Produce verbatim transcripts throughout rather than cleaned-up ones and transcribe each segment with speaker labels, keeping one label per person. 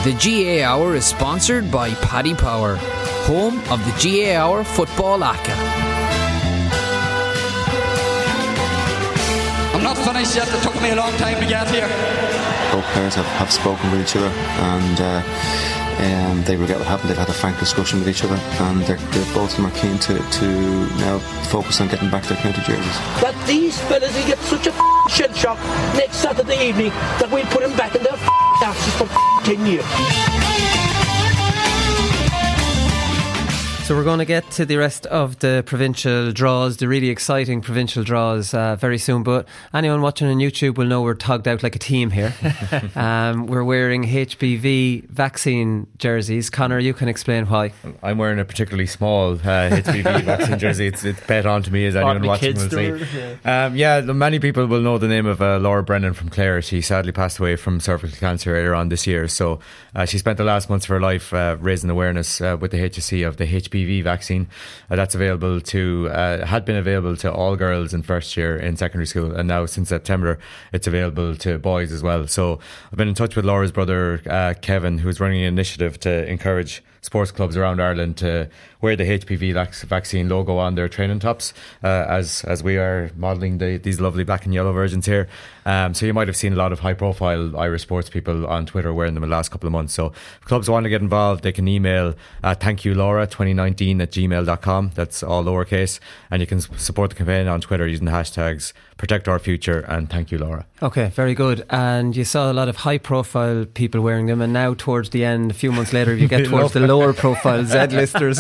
Speaker 1: The G A A Hour is sponsored by Paddy Power, home of the G A A Hour Football A C A.
Speaker 2: I'm not finished yet, it took me a long time to get here.
Speaker 3: Both players have, have spoken with each other, and uh, um, they regret what happened. They've had a frank discussion with each other, and they're, they're, both of them are keen to, to now focus on getting back their county jerseys.
Speaker 4: That these fellas will get such a f***ing shell shock next Saturday evening that we'll put them back in their f***ing asses for f***ing ten years.
Speaker 5: So we're going to get to the rest of the provincial draws, the really exciting provincial draws uh, very soon. But anyone watching on YouTube will know we're togged out like a team here. um, we're wearing H P V vaccine jerseys. Conor, you can explain why.
Speaker 6: I'm wearing a particularly small uh, H P V vaccine jersey. It's, it's bet on to me, as anyone watching will see. Yeah, um, yeah many people will know the name of uh, Laura Brennan from Clare. She sadly passed away from cervical cancer earlier on this year. So uh, she spent the last months of her life uh, raising awareness uh, with the H S C of the H P V H P V vaccine. Uh, that's available to, uh, had been available to all girls in first year in secondary school, and now since September it's available to boys as well. So I've been in touch with Laura's brother uh, Kevin, who's running an initiative to encourage sports clubs around Ireland to wear the H P V vaccine logo on their training tops, uh, as as we are modelling the, these lovely black and yellow versions here. Um, so you might have seen a lot of high profile Irish sports people on Twitter wearing them in the last couple of months. So if clubs want to get involved, they can email uh, thank you Laura twenty nineteen at gmail dot com. That's all lowercase, and you can support the campaign on Twitter using the hashtags Protect Our Future and Thank You Laura.
Speaker 5: Okay, very good. And you saw a lot of high profile people wearing them, and now towards the end, a few months later, you get towards the lower profile Z-listers.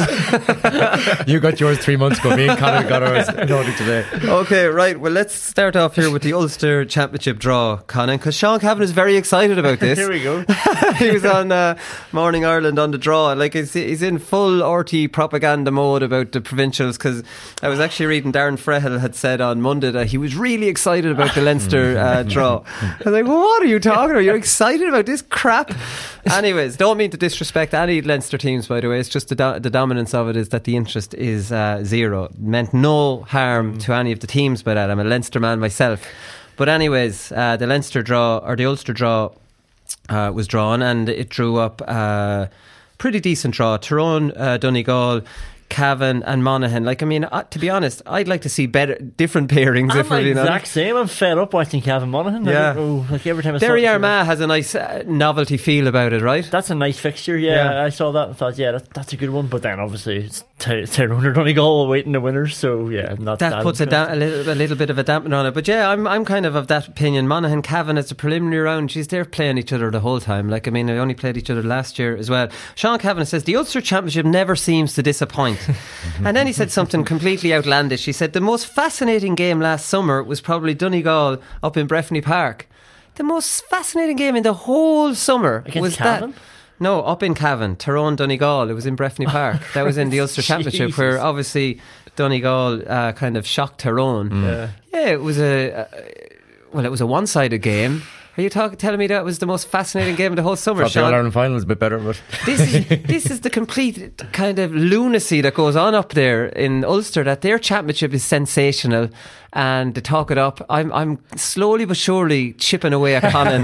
Speaker 6: You got yours three months ago. Me and Conor got ours today.
Speaker 5: Okay, right. Well, let's start off here with the Ulster Championship draw, Conan, because Sean Cavan is very excited about this.
Speaker 7: Here we go.
Speaker 5: He was on uh, Morning Ireland on the draw. Like he's, he's in full R T propaganda mode about the provincials, because I was actually reading Darren Frehill had said on Monday that he was really excited about the Leinster uh, draw. I was like, well, what are you talking about? You're excited about this crap? Anyways, don't mean to disrespect any Leinster teams, by the way. It's just the, do- the dominance of it is that the interest is uh, zero. It meant no harm mm. to any of the teams by that. I'm a Leinster man myself. But anyways, uh, the Leinster draw, or the Ulster draw, uh, was drawn, and it drew up a uh, pretty decent draw. Tyrone, uh, Donegal, Cavan and Monaghan. Like, I mean, uh, to be honest, I'd like to see better, different pairings.
Speaker 7: I'm
Speaker 5: if we're being
Speaker 7: exact
Speaker 5: honest.
Speaker 7: same. I'm fed up watching Cavan Monaghan.
Speaker 5: Yeah.
Speaker 7: Oh, like every time I
Speaker 5: Derry
Speaker 7: saw
Speaker 5: Armagh has a nice uh, novelty feel about it, right?
Speaker 7: That's a nice fixture. Yeah, yeah. I saw that and thought, yeah, that, that's a good one. But then obviously it's Tyrone or Donegal awaiting the winners. So yeah, not
Speaker 5: that,
Speaker 7: that
Speaker 5: puts a, da- a, little, a little bit of a dampener on it. But yeah, I'm I'm kind of of that opinion. Monaghan, Cavan, it's a preliminary round. Geez, they're playing each other the whole time. Like, I mean, they only played each other last year as well. Sean Cavan says the Ulster Championship never seems to disappoint. And then he said something completely outlandish. He said the most fascinating game last summer was probably Donegal up in Breffni Park. The most fascinating game in the whole summer
Speaker 7: Against
Speaker 5: was
Speaker 7: Cavan?
Speaker 5: that. No, up in Cavan, Tyrone, Donegal. It was in Breffni Park. That was in the Ulster Championship, where obviously Donegal uh, kind of shocked Tyrone.
Speaker 7: Mm. Yeah.
Speaker 5: yeah, it was a, a well, it was a one-sided game. Are you talk, telling me that was the most fascinating game of the whole summer?
Speaker 6: Thought the All-Ireland final was a bit better, but
Speaker 5: this is this is the complete kind of lunacy that goes on up there in Ulster, that their championship is sensational and they talk it up. I'm I'm slowly but surely chipping away at Conan.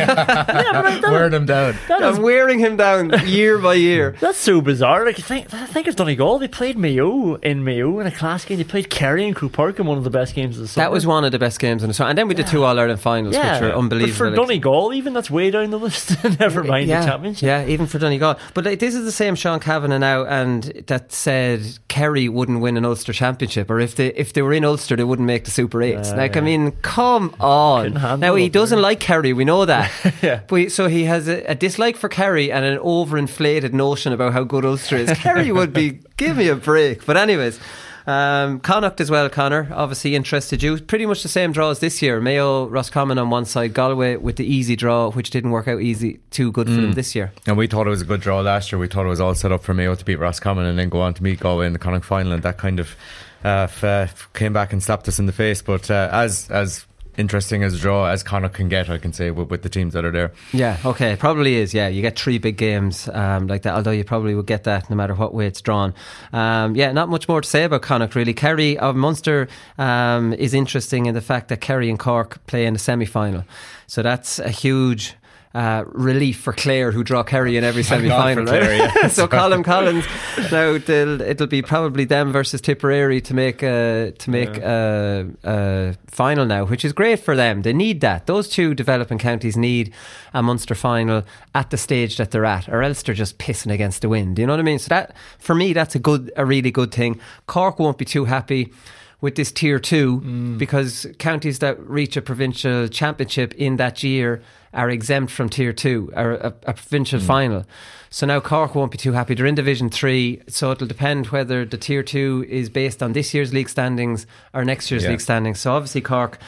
Speaker 7: yeah,
Speaker 6: wearing him down.
Speaker 5: I'm is, wearing him down year by year.
Speaker 7: That's so bizarre. Like, I think, I think it's Donegal. They played Mayo in Mayo in a class game. They played Kerry in Croke Park in one of the best games of the summer.
Speaker 5: That was one of the best games in the summer. And then we did yeah. two All-Ireland finals, yeah. which were unbelievable.
Speaker 7: But for Donegal, even, that's way down the list. Never mind
Speaker 5: yeah.
Speaker 7: the championship.
Speaker 5: Yeah, even for Donegal. But like, this is the same Sean Kavanagh now, and that said Kerry wouldn't win an Ulster championship, or if they if they were in Ulster, they wouldn't make the Super Eights. Uh, like, I mean, come on. Now, he doesn't there. like Kerry, we know that.
Speaker 7: yeah.
Speaker 5: But so he has a, a dislike for Kerry and an overinflated notion about how good Ulster is. Kerry would be, give me a break. But anyways, Um, Connacht as well, Conor, obviously interested you. Pretty much the same draw as this year. Mayo, Roscommon on one side, Galway with the easy draw, which didn't work out easy too good for mm. them this year.
Speaker 6: And we thought it was a good draw last year. We thought it was all set up for Mayo to beat Roscommon and then go on to meet Galway in the Connacht final, and that kind of uh, f- uh, came back and slapped us in the face. But uh, as as interesting as a draw as Connacht can get, I can say, with, with the teams that are there.
Speaker 5: Yeah, okay, it probably is. Yeah, you get three big games um, like that, although you probably would get that no matter what way it's drawn. Um, yeah, not much more to say about Connacht really. Kerry of Munster um, is interesting in the fact that Kerry and Cork play in the semi-final, so that's a huge uh, relief for Clare, who draw Kerry in every semi-final, right?
Speaker 6: Clare, yeah.
Speaker 5: So Colin Collins, now it'll be probably them versus Tipperary to make a, to make yeah. a, a final now, which is great for them. They need that. Those two developing counties need a Munster final at the stage that they're at, or else they're just pissing against the wind. You know what I mean? So that, for me, that's a good, a really good thing. Cork won't be too happy with this tier two mm. because counties that reach a provincial championship in that year are exempt from tier two, or a, a provincial mm. final. So now Cork won't be too happy. They're in Division three, so it'll depend whether the tier two is based on this year's league standings or next year's yeah. league standings. So obviously Cork,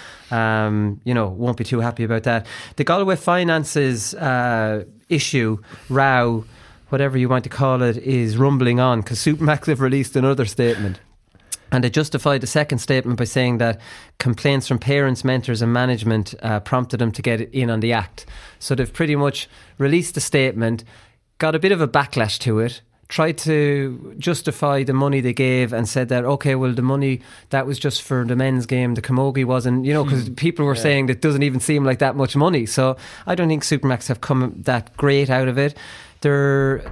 Speaker 5: um, you know, won't be too happy about that. The Galway finances uh, issue, row, whatever you want to call it, is rumbling on because Supermax have released another statement. And they justified the second statement by saying that complaints from parents, mentors and management uh, prompted them to get in on the act. So they've pretty much released a statement, got a bit of a backlash to it, tried to justify the money they gave and said that, okay, well, the money, that was just for the men's game, the camogie wasn't, you know, because mm. people were yeah. saying that doesn't even seem like that much money. So I don't think Supermax have come that great out of it. They're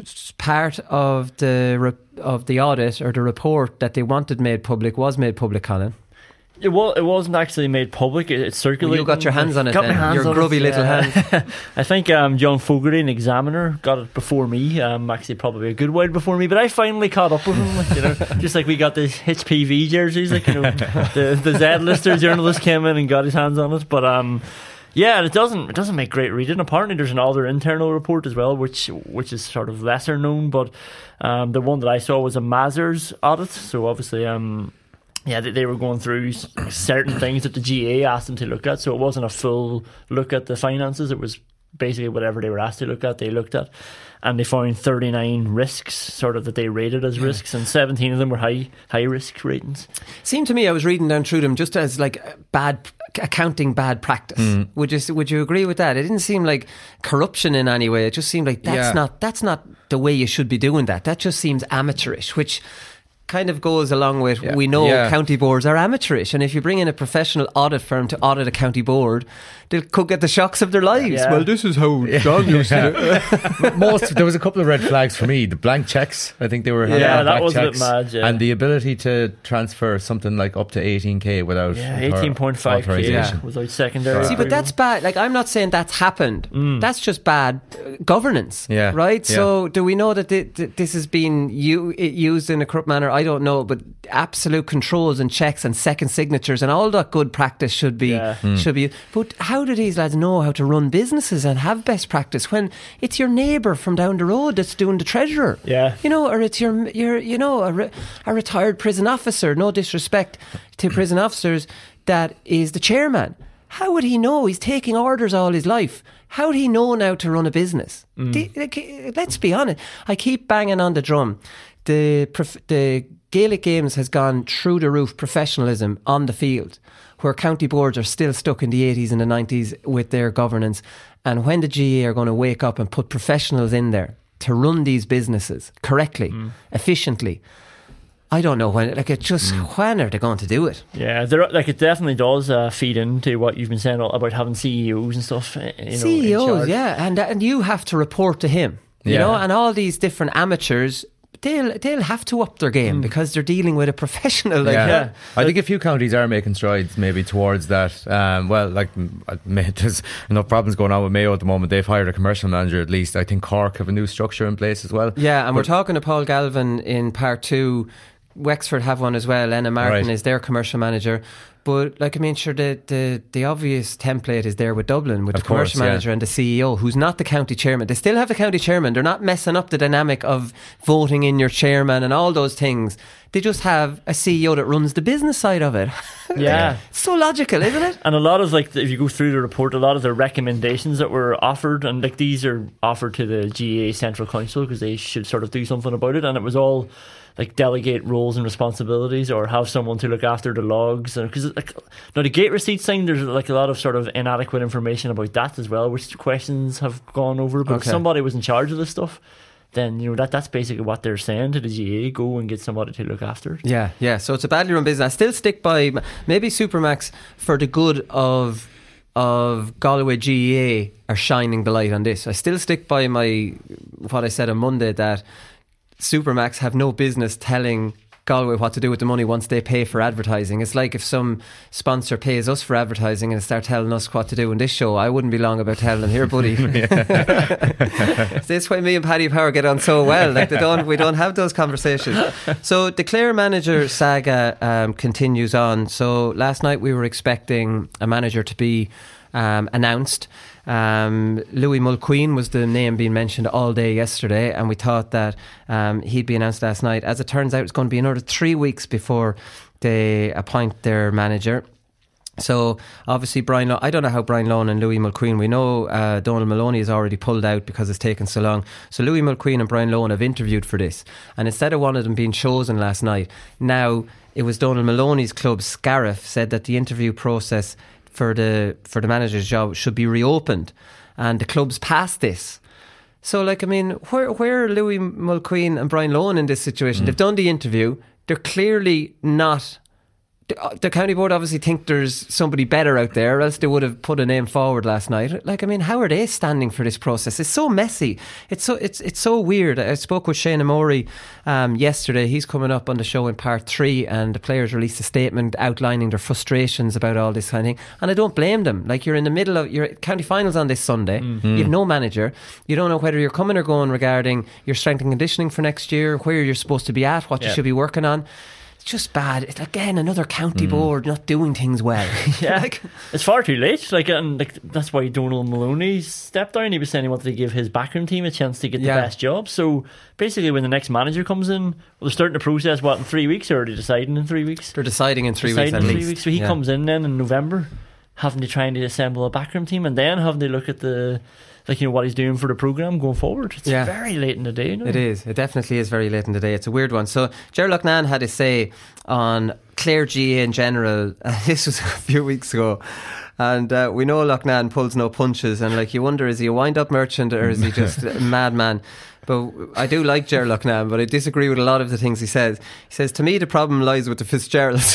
Speaker 5: part of the of the audit or the report that they wanted made public was made public, Colin.
Speaker 7: It was. It wasn't actually made public. It, it circulated.
Speaker 5: Well, you got your hands on it.
Speaker 7: Got
Speaker 5: then.
Speaker 7: My hands
Speaker 5: your
Speaker 7: on
Speaker 5: grubby
Speaker 7: it,
Speaker 5: little
Speaker 7: yeah.
Speaker 5: hands.
Speaker 7: I think um, John Fogarty, an examiner, got it before me. Um, actually, probably a good while before me. But I finally caught up with him. Like, you know, just like we got the H P V jerseys. Like, you know, the the Z-lister journalist came in and got his hands on it. But um. Yeah, and it doesn't it doesn't make great reading. Apparently, there's another internal report as well, which which is sort of lesser known. But um, the one that I saw was a Mazars audit. So obviously, um, yeah, they, they were going through certain things that the G A A asked them to look at. So it wasn't a full look at the finances. It was basically whatever they were asked to look at, they looked at. And they found thirty-nine risks, sort of, that they rated as yeah. risks, and seventeen of them were high high risk ratings.
Speaker 5: Seemed to me, I was reading down through them just as like bad accounting, bad practice. Mm. Would you would you agree with that? It didn't seem like corruption in any way. It just seemed like that's yeah. not that's not the way you should be doing that. That just seems amateurish, which kind of goes along with yeah. we know yeah. county boards are amateurish, and if you bring in a professional audit firm to audit a county board, they could get the shocks of their lives.
Speaker 6: Yeah.
Speaker 5: Well, this is how John used to do it.
Speaker 6: Most, there was a couple of red flags for me. The blank checks, I think they were
Speaker 7: yeah, that
Speaker 6: blank
Speaker 7: was
Speaker 6: checks,
Speaker 7: a bit mad. Yeah.
Speaker 6: And the ability to transfer something like up to eighteen k without
Speaker 7: yeah, eighteen point five k yeah, without secondary.
Speaker 5: See, but that's bad. Like, I'm not saying that's happened. Mm. That's just bad governance.
Speaker 6: Yeah,
Speaker 5: right.
Speaker 6: Yeah.
Speaker 5: So, do we know that th- th- this has been u- used in a corrupt manner? I don't know, but absolute controls and checks and second signatures and all that good practice should be yeah. mm. should be. But how do these lads know how to run businesses and have best practice when it's your neighbour from down the road that's doing the treasurer?
Speaker 7: Yeah,
Speaker 5: you know, or it's your your you know a, re- a retired prison officer. No disrespect to prison officers, that is the chairman. How would he know? He's taking orders all his life. How would he know now to run a business? Mm. The, let's be honest. I keep banging on the drum. The the Gaelic Games has gone through the roof professionalism on the field, where county boards are still stuck in the eighties and the nineties with their governance. And when the G A A are going to wake up and put professionals in there to run these businesses correctly, mm. efficiently, I don't know when. Like, it just mm. when are they going to do it?
Speaker 7: Yeah, there, like it definitely does uh, feed into what you've been saying about having C E Os and stuff. You know,
Speaker 5: C E Os, yeah, and and you have to report to him. You yeah. know, and all these different amateurs, they'll they'll have to up their game mm. because they're dealing with a professional. Like,
Speaker 6: yeah.
Speaker 5: yeah.
Speaker 6: I think a few counties are making strides maybe towards that. Um, well, like, there's enough problems going on with Mayo at the moment. They've hired a commercial manager at least. I think Cork have a new structure in place as well.
Speaker 5: Yeah, and
Speaker 6: but
Speaker 5: we're talking to Paul Galvin in part two. Wexford have one as well. Enna Martin right. is their commercial manager. But, like, I mean, sure, the, the, the obvious template is there with Dublin, with
Speaker 6: of
Speaker 5: the commercial
Speaker 6: course,
Speaker 5: manager
Speaker 6: yeah.
Speaker 5: and the C E O, who's not the county chairman. They still have the county chairman. They're not messing up the dynamic of voting in your chairman and all those things. They just have a C E O that runs the business side of it.
Speaker 7: Yeah.
Speaker 5: It's so logical, isn't it?
Speaker 7: And a lot of, like, if you go through the report, a lot of the recommendations that were offered, and, like, these are offered to the G A A Central Council because they should sort of do something about it, and it was all like delegate roles and responsibilities, or have someone to look after the logs. And because like, now the gate receipts thing, there's like a lot of sort of inadequate information about that as well, which questions have gone over. But okay. if somebody was in charge of this stuff, then you know that that's basically what they're saying to the G A A: go and get somebody to look after it.
Speaker 5: Yeah, yeah. So it's a badly run business. I still stick by maybe Supermax for the good of of Galway G A A are shining the light on this. I still stick by my what I said on Monday, that Supermax have no business telling Galway what to do with the money once they pay for advertising. It's like if some sponsor pays us for advertising and start telling us what to do in this show. I wouldn't be long about telling them, here buddy. That's why me and Paddy Power get on so well. Like they don't, we don't have those conversations. So the Clare manager saga um, continues on. So last night we were expecting a manager to be um, announced. Um, Louis Mulqueen was the name being mentioned all day yesterday, and we thought that um, he'd be announced last night. As it turns out, it's going to be another three weeks before they appoint their manager. So obviously Brian Lohan, I don't know how Brian Lohan and Louis Mulqueen, we know uh, Donald Maloney has already pulled out because it's taken so long. So Louis Mulqueen and Brian Lohan have interviewed for this, and instead of one of them being chosen last night, now it was Donald Maloney's club, Scariff, said that the interview process for the for the manager's job should be reopened, and the club's passed this. So like, I mean, where where are Louis Mulqueen and Brian Lohan in this situation? Mm. They've done the interview. They're clearly not. The county board obviously think there's somebody better out there, or else they would have put a name forward last night. Like, I mean, how are they standing for this process? It's so messy. It's so it's it's so weird. I spoke with Shane Amori um, yesterday. He's coming up on the show in part three, and the players released a statement outlining their frustrations about all this kind of thing. And I don't blame them. Like, you're in the middle of your county finals on this Sunday. Mm-hmm. You have no manager. You don't know whether you're coming or going regarding your strength and conditioning for next year, where you're supposed to be at, what yeah. you should be working on. It's just bad. It's again another county mm. board not doing things well.
Speaker 7: Yeah, like, it's far too late. Like, and like that's why Donald Maloney stepped down. He was saying he wanted to give his backroom team a chance to get yeah. the best job. So basically, when the next manager comes in, well, they're starting the process. What, in three weeks, or are they deciding in three weeks?
Speaker 5: They're deciding in three
Speaker 7: deciding
Speaker 5: weeks.
Speaker 7: In
Speaker 5: at
Speaker 7: three
Speaker 5: least.
Speaker 7: weeks. So he yeah. comes in then in November, having to try to assemble a backroom team, and then having to look at the. Like, you know, what he's doing for the programme going forward. It's yeah. very late in the day, you know?
Speaker 5: It is. It definitely is very late in the day. It's a weird one. So Ger Loughnane had a say on Clare G A A in general. Uh, this was a few weeks ago. And uh, we know Loughnane pulls no punches, and like, you wonder, is he a wind-up merchant or is he just a madman? But I do like Ger Loughnane, but I disagree with a lot of the things he says. He says, to me, the problem lies with the Fitzgeralds.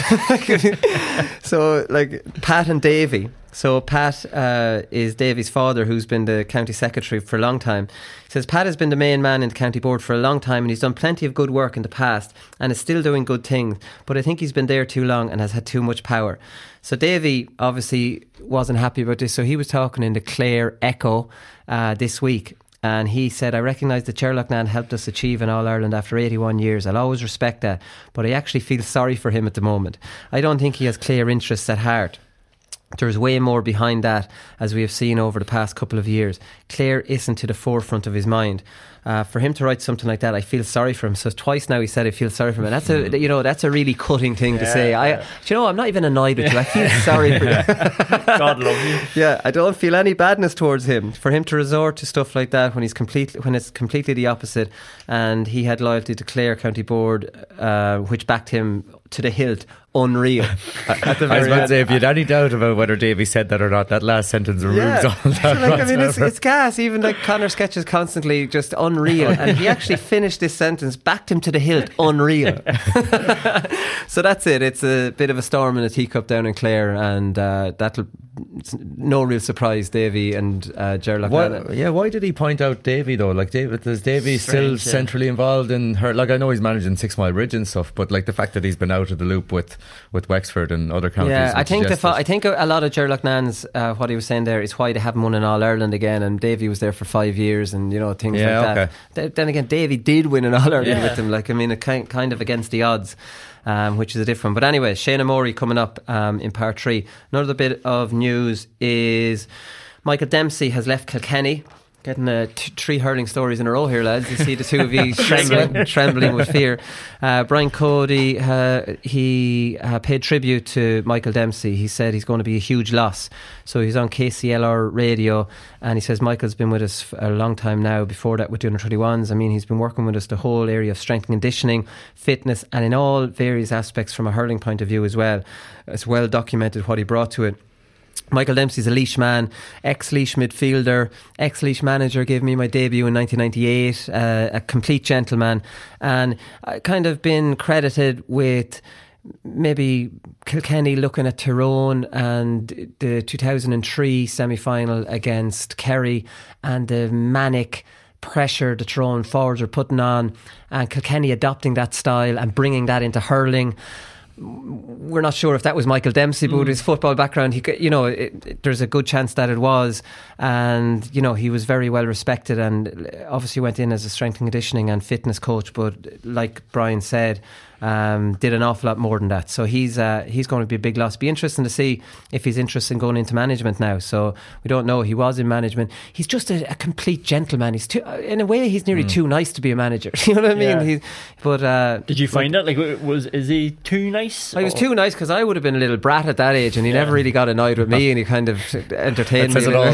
Speaker 5: So, like, Pat and Davy. So Pat uh, is Davy's father, who's been the county secretary for a long time. He says, Pat has been the main man in the county board for a long time, and he's done plenty of good work in the past and is still doing good things, but I think he's been there too long and has had too much power. So Davy obviously wasn't happy about this, so he was talking in the Clare Echo uh, this week. And he said, I recognise that Ger Loughnane helped us achieve an All-Ireland after eighty-one years. I'll always respect that, but I actually feel sorry for him at the moment. I don't think he has Clare interests at heart. There's way more behind that, as we have seen over the past couple of years. Clare isn't to the forefront of his mind. Uh, for him to write something like that, I feel sorry for him. So twice now he said I feel sorry for him. And that's a, you know, that's a really cutting thing yeah, to say. I, yeah. you know, I'm not even annoyed with you. I feel sorry for you.
Speaker 7: God love you.
Speaker 5: Yeah, I don't feel any badness towards him. For him to resort to stuff like that when he's completely, when it's completely the opposite, and he had loyalty to Clare County Board, uh, which backed him to the hilt. Unreal.
Speaker 6: At the very I was about to say, if you had any doubt about whether Davy said that or not, that last sentence removes yeah. all that.
Speaker 5: Like, I mean, it's, it's gas. Even like Connor sketches constantly just unreal, and he actually finished this sentence, backed him to the hilt. Unreal. So that's it. It's a bit of a storm in a teacup down in Clare, and uh, that'll it's no real surprise. Davy and uh, Ger Loughnane.
Speaker 6: Yeah, why did he point out Davy though? Like, David, is Davy Strange, still yeah. centrally involved in her? Like, I know he's managing Six Mile Bridge and stuff, but like the fact that he's been out of the loop with. with Wexford and other counties.
Speaker 5: Yeah, I think the fa- I think a lot of Ger Loughnane's uh, what he was saying there is why they haven't won an All-Ireland again, and Davy was there for five years and, you know, things yeah, like that. Okay. Th- then again, Davy did win an All-Ireland yeah. with them. Like, I mean, it kind, kind of against the odds, um, which is a different. But anyway, Shane Amori coming up um, in part three. Another bit of news is Michael Dempsey has left Kilkenny. Getting uh, t- three hurling stories in a row here, lads. You see the two of you trembling, trembling with fear. Uh, Brian Cody, uh, he uh, paid tribute to Michael Dempsey. He said he's going to be a huge loss. So he's on K C L R radio, and he says Michael's been with us for a long time now. Before that with the under twenty-ones. I mean, he's been working with us the whole area of strength and conditioning, fitness, and in all various aspects from a hurling point of view as well. It's well documented what he brought to it. Michael Dempsey's a Laois man, ex-Laois midfielder, ex-Laois manager, gave me my debut in nineteen ninety-eight, uh, a complete gentleman, and I kind of been credited with maybe Kilkenny looking at Tyrone and the two thousand three semi-final against Kerry and the manic pressure the Tyrone forwards are putting on, and Kilkenny adopting that style and bringing that into hurling. We're not sure if that was Michael Dempsey, but mm. with his football background, he, you know, it, it, there's a good chance that it was. And you know, he was very well respected, and obviously went in as a strength and conditioning and fitness coach. But like Brian said, um, did an awful lot more than that. So he's uh, he's going to be a big loss. Be interesting to see if he's interested in going into management now. So we don't know. He was in management. He's just a, a complete gentleman. He's too, in a way, he's nearly mm. too nice to be a manager. You know what I mean?
Speaker 7: Yeah.
Speaker 5: He's, but uh,
Speaker 7: did you find like, it? Like, was is he too nice?
Speaker 5: He was too nice because I would have been a little brat at that age, and he yeah. never really got annoyed with me, and he kind of entertained
Speaker 6: that
Speaker 5: me.
Speaker 6: Says it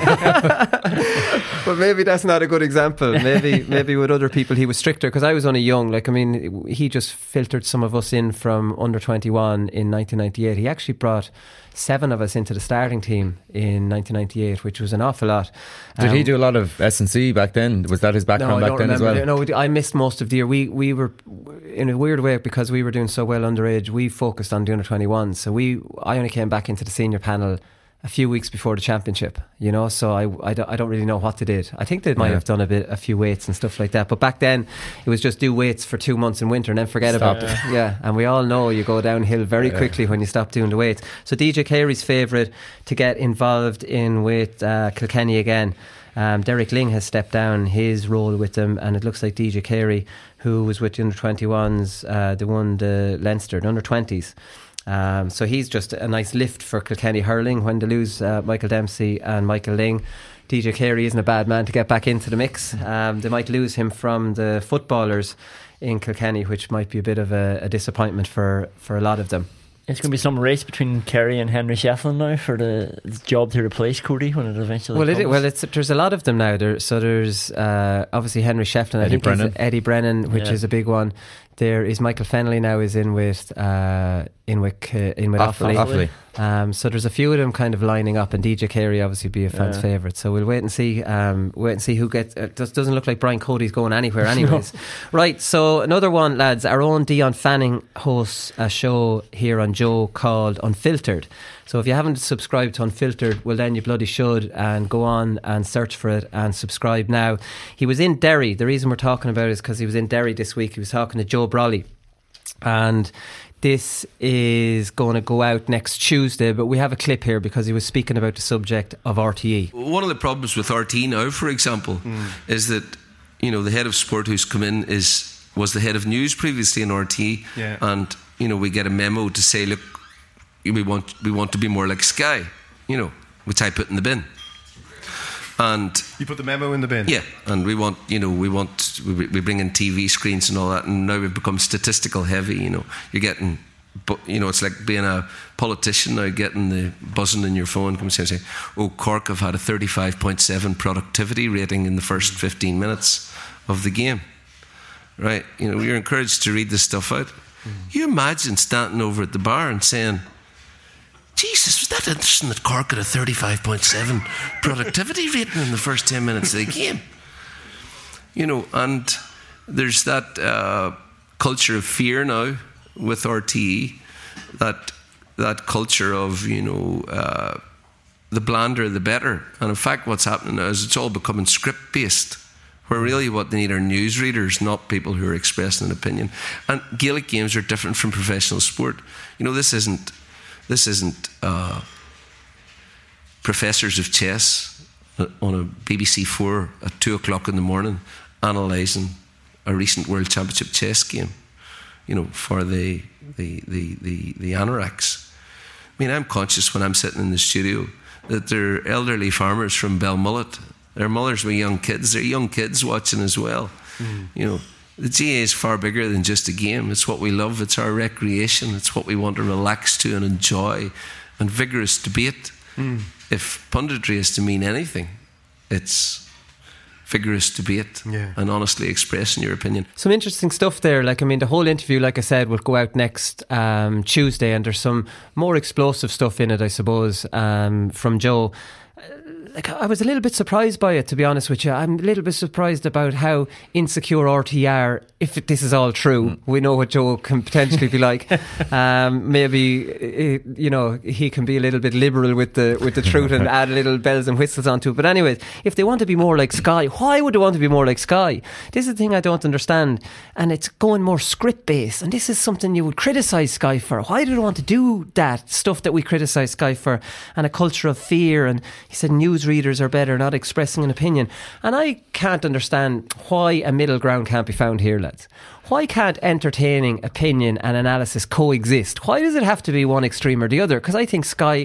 Speaker 6: all.
Speaker 5: But maybe that's not a good example. Maybe maybe with other people he was stricter, because I was only young. Like, I mean, he just filtered some of us in from under twenty-one in nineteen ninety-eight. He actually brought seven of us into the starting team in nineteen ninety-eight, which was an awful lot.
Speaker 6: Did
Speaker 5: um,
Speaker 6: he do a lot of S and C back then? Was that his background
Speaker 5: no,
Speaker 6: back then
Speaker 5: remember.
Speaker 6: as well?
Speaker 5: No, I missed most of the year. We we were, in a weird way, because we were doing so well underage, we focused on the under twenty-one. So we, I only came back into the senior panel a few weeks before the championship, you know, so I, I, don't, I don't really know what they did. I think they might yeah. have done a bit, a few weights and stuff like that, but back then it was just do weights for two months in winter and then forget stop. about it. Yeah, and we all know you go downhill very yeah. quickly when you stop doing the weights. So D J Carey's favourite to get involved in with uh, Kilkenny again. Um, Derek Ling has stepped down his role with them, and it looks like D J Carey, who was with the under twenty-ones, uh, they won the Leinster, the under twenties. Um, so he's just a nice lift for Kilkenny hurling when they lose uh, Michael Dempsey and Michael Ling. D J Carey isn't a bad man to get back into the mix. Um, they might lose him from the footballers in Kilkenny, which might be a bit of a, a disappointment for, for a lot of them.
Speaker 7: It's going to be some race between Kerry and Henry Shefflin now for the job to replace Cody when it eventually
Speaker 5: well,
Speaker 7: comes.
Speaker 5: It, well, it's, there's a lot of them now. There, so there's uh, obviously Henry Shefflin,
Speaker 6: Eddie
Speaker 5: I think
Speaker 6: Brennan.
Speaker 5: Eddie Brennan, which
Speaker 7: yeah.
Speaker 5: is a big one. There is Michael Fennelly now is in with uh, in with uh, in with Offaly.
Speaker 6: Offaly.
Speaker 5: Um, so there's a few of them kind of lining up, and D J Carey obviously be a fan's yeah. favourite. So we'll wait and see. Um, wait and see who gets. It uh, doesn't look like Brian Cody's going anywhere, anyways. no. Right. So another one, lads. Our own Dion Fanning hosts a show here on Joe called Unfiltered. So if you haven't subscribed to Unfiltered, well then you bloody should, and go on and search for it and subscribe now. He was in Derry. The reason we're talking about it is because he was in Derry this week. He was talking to Joe Brolly, and this is going to go out next Tuesday, but we have a clip here because he was speaking about the subject of R T E.
Speaker 8: One of the problems with R T E now, for example, mm. is that, you know, the head of sport who's come in is was the head of news previously in R T E,
Speaker 9: yeah.
Speaker 8: and, you know, we get a memo to say, look, we want we want to be more like Sky, you know, which I put in the bin. And
Speaker 9: you put the memo in the bin.
Speaker 8: Yeah, and we want, you know, we want we, we bring in T V screens and all that, and now we've become statistical heavy. You know, you're getting, but you know, it's like being a politician now, getting the buzzing in your phone, come and say, "Oh, Cork have had a thirty-five point seven productivity rating in the first fifteen minutes of the game." Right? You know, you're encouraged to read this stuff out. Mm. You imagine standing over at the bar and saying, Jesus, was that interesting that Cork had a thirty-five point seven productivity rating in the first ten minutes of the game? You know, and there's that uh, culture of fear now with R T E, that that culture of, you know, uh, the blander the better. And in fact, what's happening now is it's all becoming script-based, where really what they need are newsreaders, not people who are expressing an opinion. And Gaelic games are different from professional sport. You know, this isn't This isn't uh, professors of chess on a B B C four at two o'clock in the morning analysing a recent World Championship chess game, you know, for the the, the, the the anoraks. I mean, I'm conscious when I'm sitting in the studio that there are elderly farmers from Belmullet. Their mothers with young kids. They're young kids watching as well. Mm. You know, the G A A is far bigger than just a game. It's what we love. It's our recreation. It's what we want to relax to and enjoy. And vigorous debate. Mm. If punditry is to mean anything, it's vigorous debate
Speaker 5: yeah.
Speaker 8: and honestly expressing your opinion.
Speaker 5: Some interesting stuff there. Like, I mean, the whole interview, like I said, will go out next um, Tuesday, and there's some more explosive stuff in it, I suppose, um, from Joe. like I was a little bit surprised by it, to be honest with you. I'm a little bit surprised about how insecure R T are. If this is all true, mm. we know what Joe can potentially be like. Um, maybe you know he can be a little bit liberal with the with the truth and add a little bells and whistles onto it. But anyways, if they want to be more like Sky, why would they want to be more like Sky? This is the thing I don't understand, and it's going more script based. And this is something you would criticise Sky for. Why do they want to do that stuff that we criticise Sky for? And a culture of fear. And he said newsreaders are better, not expressing an opinion. And I can't understand why a middle ground can't be found here, lads. Why can't entertaining, opinion and analysis coexist? Why does it have to be one extreme or the other? Because I think Sky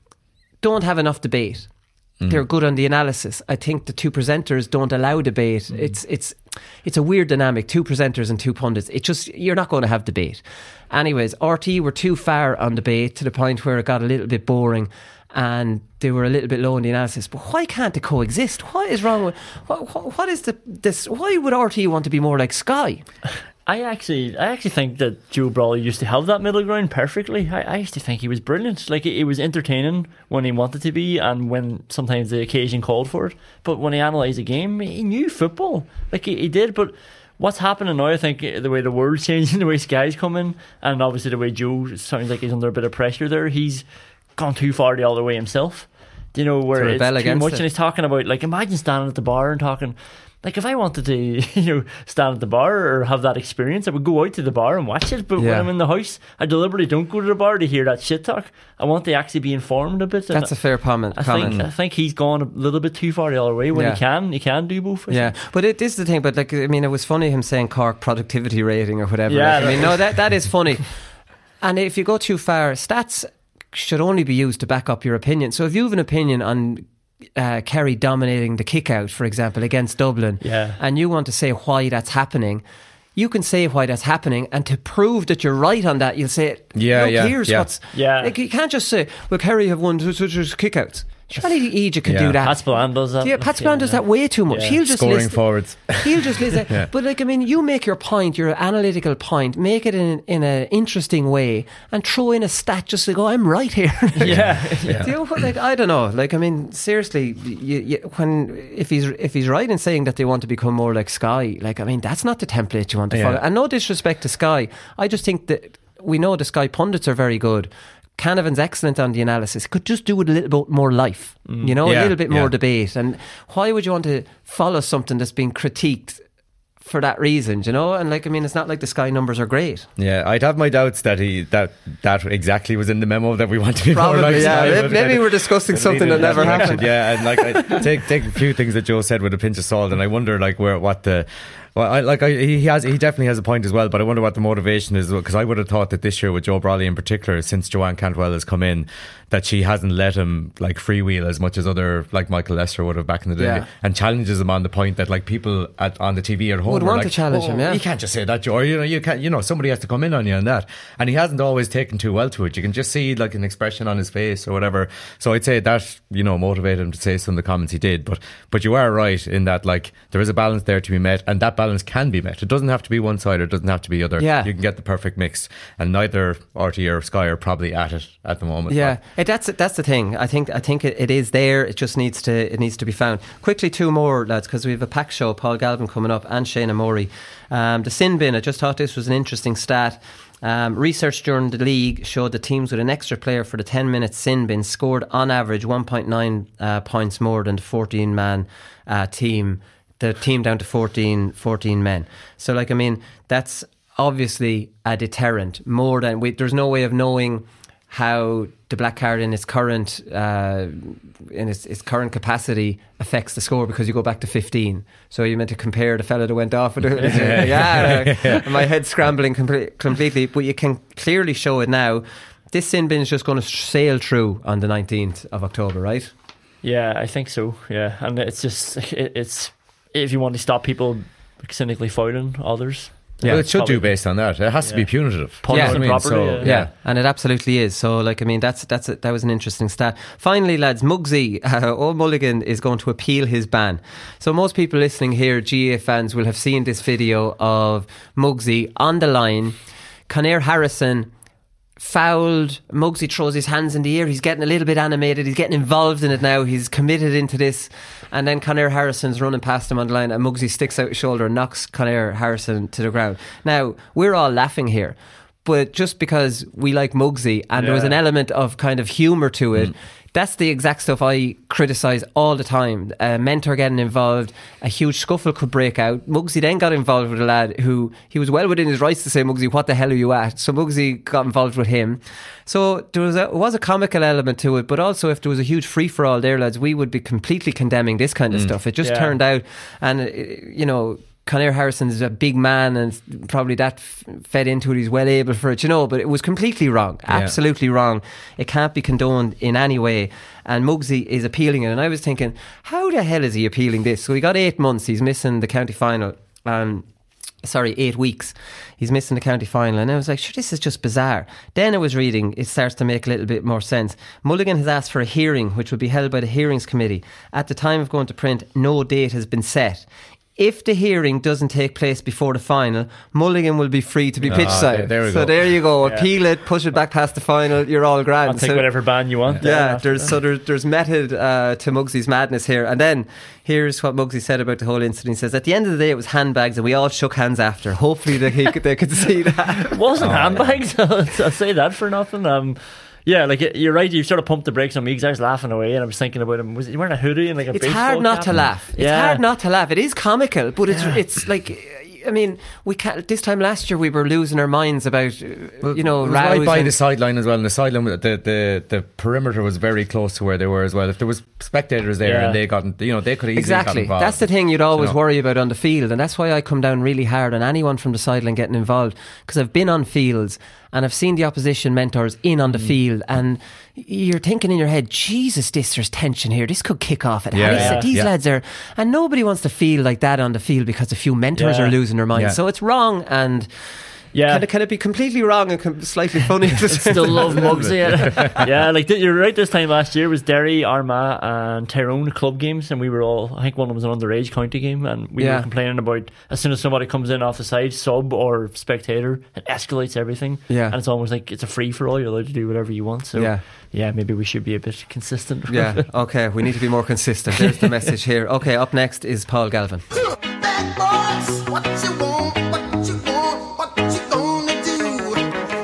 Speaker 5: don't have enough debate. Mm. They're good on the analysis. I think the two presenters don't allow debate. Mm. It's it's it's a weird dynamic. Two presenters and two pundits. It just you're not going to have debate. Anyways, R T were too far on debate to the point where it got a little bit boring, and they were a little bit low in the analysis. But why can't they coexist? What is wrong with what, what is the this? Why would R T want to be more like Sky?
Speaker 7: I actually, I actually think that Joe Brawley used to have that middle ground perfectly. I, I used to think he was brilliant. Like it, it was entertaining when he wanted to be, and when sometimes the occasion called for it. But when he analysed a game, he knew football. Like he, he did. But what's happening now? I think the way the world's changing, the way Sky's coming, and obviously the way Joe sounds like he's under a bit of pressure there. He's gone too far the other way himself. You know, where it's too much, it. and he's talking about, like, imagine standing at the bar and talking. Like, if I wanted to, you know, stand at the bar or have that experience, I would go out to the bar and watch it. But yeah. when I'm in the house, I deliberately don't go to the bar to hear that shit talk. I want to actually be informed a bit.
Speaker 5: That's a fair comment.
Speaker 7: I think I think he's gone a little bit too far the other way. When yeah. he can, he can do both.
Speaker 5: Yeah, but it is the thing. But like, I mean, it was funny him saying Cork productivity rating or whatever. Yeah, like, I mean, no, that that is funny. And if you go too far, stats should only be used to back up your opinion. So if you have an opinion on Uh, Kerry dominating the kick out, for example, against Dublin,
Speaker 7: yeah.
Speaker 5: and you want to say why that's happening, you can say why that's happening, and to prove that you're right on that, you'll say,
Speaker 6: yeah, yeah,
Speaker 5: here's
Speaker 6: yeah.
Speaker 5: what's
Speaker 7: yeah.
Speaker 5: Like, you can't just say, well, Kerry have won such kick outs. Surely Egypt can
Speaker 6: yeah.
Speaker 5: do that.
Speaker 7: Pat Spillane does that.
Speaker 5: Yeah, Pat Spillane does that way too much.
Speaker 7: Yeah.
Speaker 5: He'll just
Speaker 6: scoring
Speaker 5: list,
Speaker 6: forwards.
Speaker 5: He'll just list
Speaker 6: yeah.
Speaker 5: But like, I mean, you make your point, your analytical point, make it in in an interesting way, and throw in a stat just to go, I'm right here.
Speaker 7: yeah, yeah.
Speaker 5: Do you know, like, I don't know. Like, I mean, seriously, you, you, when if he's if he's right in saying that they want to become more like Sky, like, I mean, that's not the template you want to yeah. follow. And no disrespect to Sky, I just think that we know the Sky pundits are very good. Canavan's excellent on the analysis. Could just do with a little bit more life, mm. you know, yeah, a little bit more yeah. debate. And why would you want to follow something that's being critiqued for that reason, you know? And like, I mean, it's not like the Sky numbers are great.
Speaker 6: Yeah, I'd have my doubts that he that that exactly was in the memo that we want to be
Speaker 5: Probably,
Speaker 6: more like
Speaker 5: yeah.
Speaker 6: Sky.
Speaker 5: Maybe, maybe we're discussing something that never happened.
Speaker 6: Yeah, and like, I take take a few things that Joe said with a pinch of salt, and I wonder like where what the. Well, I, like I, he has, he definitely has a point as well. But I wonder what the motivation is, because I would have thought that this year with Joe Brawley in particular, since Joanne Cantwell has come in, that she hasn't let him like freewheel as much as other like Michael Lester would have back in the day, yeah. and challenges him on the point that like people at, on the T V at home
Speaker 5: would want
Speaker 6: like,
Speaker 5: to challenge
Speaker 6: oh,
Speaker 5: him. Yeah,
Speaker 6: you can't just say that, Joe. Or, you know, you can't. You know, somebody has to come in on you on that, and he hasn't always taken too well to it. You can just see like an expression on his face or whatever. So I'd say that, you know, motivated him to say some of the comments he did. But but you are right in that like there is a balance there to be met, and that balance can be met. It doesn't have to be one side or it doesn't have to be other.
Speaker 5: Yeah.
Speaker 6: You can get the perfect mix, and neither R T or Sky are probably at it at the moment.
Speaker 5: Yeah, it, that's that's the thing. I think I think it, it is there. It just needs to it needs to be found quickly. Two more, lads, because we have a packed show. Paul Galvin coming up and Shayna Murray. Um, the sin bin. I just thought this was an interesting stat. Um, research during the league showed that teams with an extra player for the ten minute sin bin scored on average one point nine uh, points more than the fourteen man uh, team. The team down to fourteen, fourteen men. So, like, I mean, that's obviously a deterrent. More than we, there's no way of knowing how the black card in its current uh, in its, its current capacity affects the score, because you go back to fifteen. So you meant to compare the fella that went off with it. yeah, yeah, yeah. My head's scrambling complete, completely. But you can clearly show it now. This sin bin is just going to sail through on the nineteenth of October, right?
Speaker 7: Yeah, I think so. Yeah, and it's just it, it's. If you want to stop people cynically fouling others.
Speaker 6: Yeah, well, it should do based on that. It has yeah. to be punitive.
Speaker 5: Yeah,
Speaker 7: I mean? property,
Speaker 5: so,
Speaker 7: yeah.
Speaker 5: yeah, and it absolutely is. So, like, I mean, that's that's a, that was an interesting stat. Finally, lads, Muggsy uh, O'Mulligan is going to appeal his ban. So, most people listening here, G A A fans, will have seen this video of Muggsy on the line. Conair Harrison fouled. Muggsy throws his hands in the air. He's getting a little bit animated. He's getting involved in it now. He's committed into this. And then Conair Harrison's running past him on the line, and Muggsy sticks out his shoulder and knocks Conair Harrison to the ground. Now, we're all laughing here, but just because we like Muggsy and yeah. there was an element of kind of humour to it, mm. that's the exact stuff I criticise all the time. A mentor getting involved, a huge scuffle could break out. Muggsy then got involved with a lad who, he was well within his rights to say, Muggsy, what the hell are you at? So Muggsy got involved with him. So there was a, it was a comical element to it, but also if there was a huge free-for-all there, lads, we would be completely condemning this kind of mm. stuff. It just yeah. turned out, and, you know, Conair Harrison is a big man and probably that f- fed into it. He's well able for it, you know, but it was completely wrong. Yeah. Absolutely wrong. It can't be condoned in any way. And Muggsy is appealing it. And I was thinking, how the hell is he appealing this? So he got eight months. He's missing the county final. Um, sorry, eight weeks. He's missing the county final. And I was like, sure, this is just bizarre. Then I was reading, it starts to make a little bit more sense. Mulligan has asked for a hearing, which would be held by the Hearings Committee. At the time of going to print, no date has been set. If the hearing doesn't take place before the final, Mulligan will be free to be pitch
Speaker 6: oh,
Speaker 5: side.
Speaker 6: There, there we
Speaker 5: so
Speaker 6: go.
Speaker 5: there you go.
Speaker 7: Yeah.
Speaker 5: Appeal it, push it back past the final. You're all grand.
Speaker 7: I'll take
Speaker 5: so,
Speaker 7: whatever ban you want.
Speaker 5: Yeah, there's so there, there's method uh, to Muggsy's madness here. And then here's what Muggsy said about the whole incident. He says, at the end of the day, it was handbags, and we all shook hands after. Hopefully they, he could, they could see that.
Speaker 7: It wasn't oh, handbags. Yeah. I'll say that for nothing. Um, Yeah, like you're right. You sort of pumped the brakes on me because I was laughing away, and I was thinking about him. Was he wearing a hoodie and like a?
Speaker 5: It's hard not
Speaker 7: cap?
Speaker 5: to laugh. It's
Speaker 7: yeah.
Speaker 5: hard not to laugh. It is comical, but it's yeah. it's like. I mean, we can't. This time last year, we were losing our minds about,
Speaker 6: well,
Speaker 5: you know,
Speaker 6: right by the sideline as well. And the sideline, the, the the perimeter was very close to where they were as well. If there was spectators there yeah. and they got, you know, they could easily
Speaker 5: exactly.
Speaker 6: got involved.
Speaker 5: That's the thing you'd always
Speaker 6: you know.
Speaker 5: worry about on the field, and that's why I come down really hard on anyone from the sideline getting involved, because I've been on fields and I've seen the opposition mentors in on the mm. field, and you're thinking in your head, Jesus, this there's tension here. This could kick off at
Speaker 6: yeah,
Speaker 5: any
Speaker 6: yeah,
Speaker 5: These
Speaker 6: yeah.
Speaker 5: lads are, and nobody wants to feel like that on the field because a few mentors yeah. are losing their minds. Yeah. So it's wrong, and yeah, can it, can it be completely wrong and slightly funny?
Speaker 7: Still love Muggsy. Yeah, yeah, like you're right. This time last year was Derry, Armagh, and Tyrone club games, and we were all. I think one of them was an underage county game, and we yeah. were complaining about as soon as somebody comes in off the side, sub or spectator, it escalates everything.
Speaker 5: Yeah,
Speaker 7: and it's almost like it's a free for all. You're allowed to do whatever you want. So yeah. Yeah, maybe we should be a bit consistent.
Speaker 5: Yeah, okay, we need to be more consistent. There's the message here. Okay, up next is Paul Galvin.
Speaker 9: Bad boys, what you want, what you want, what you gonna do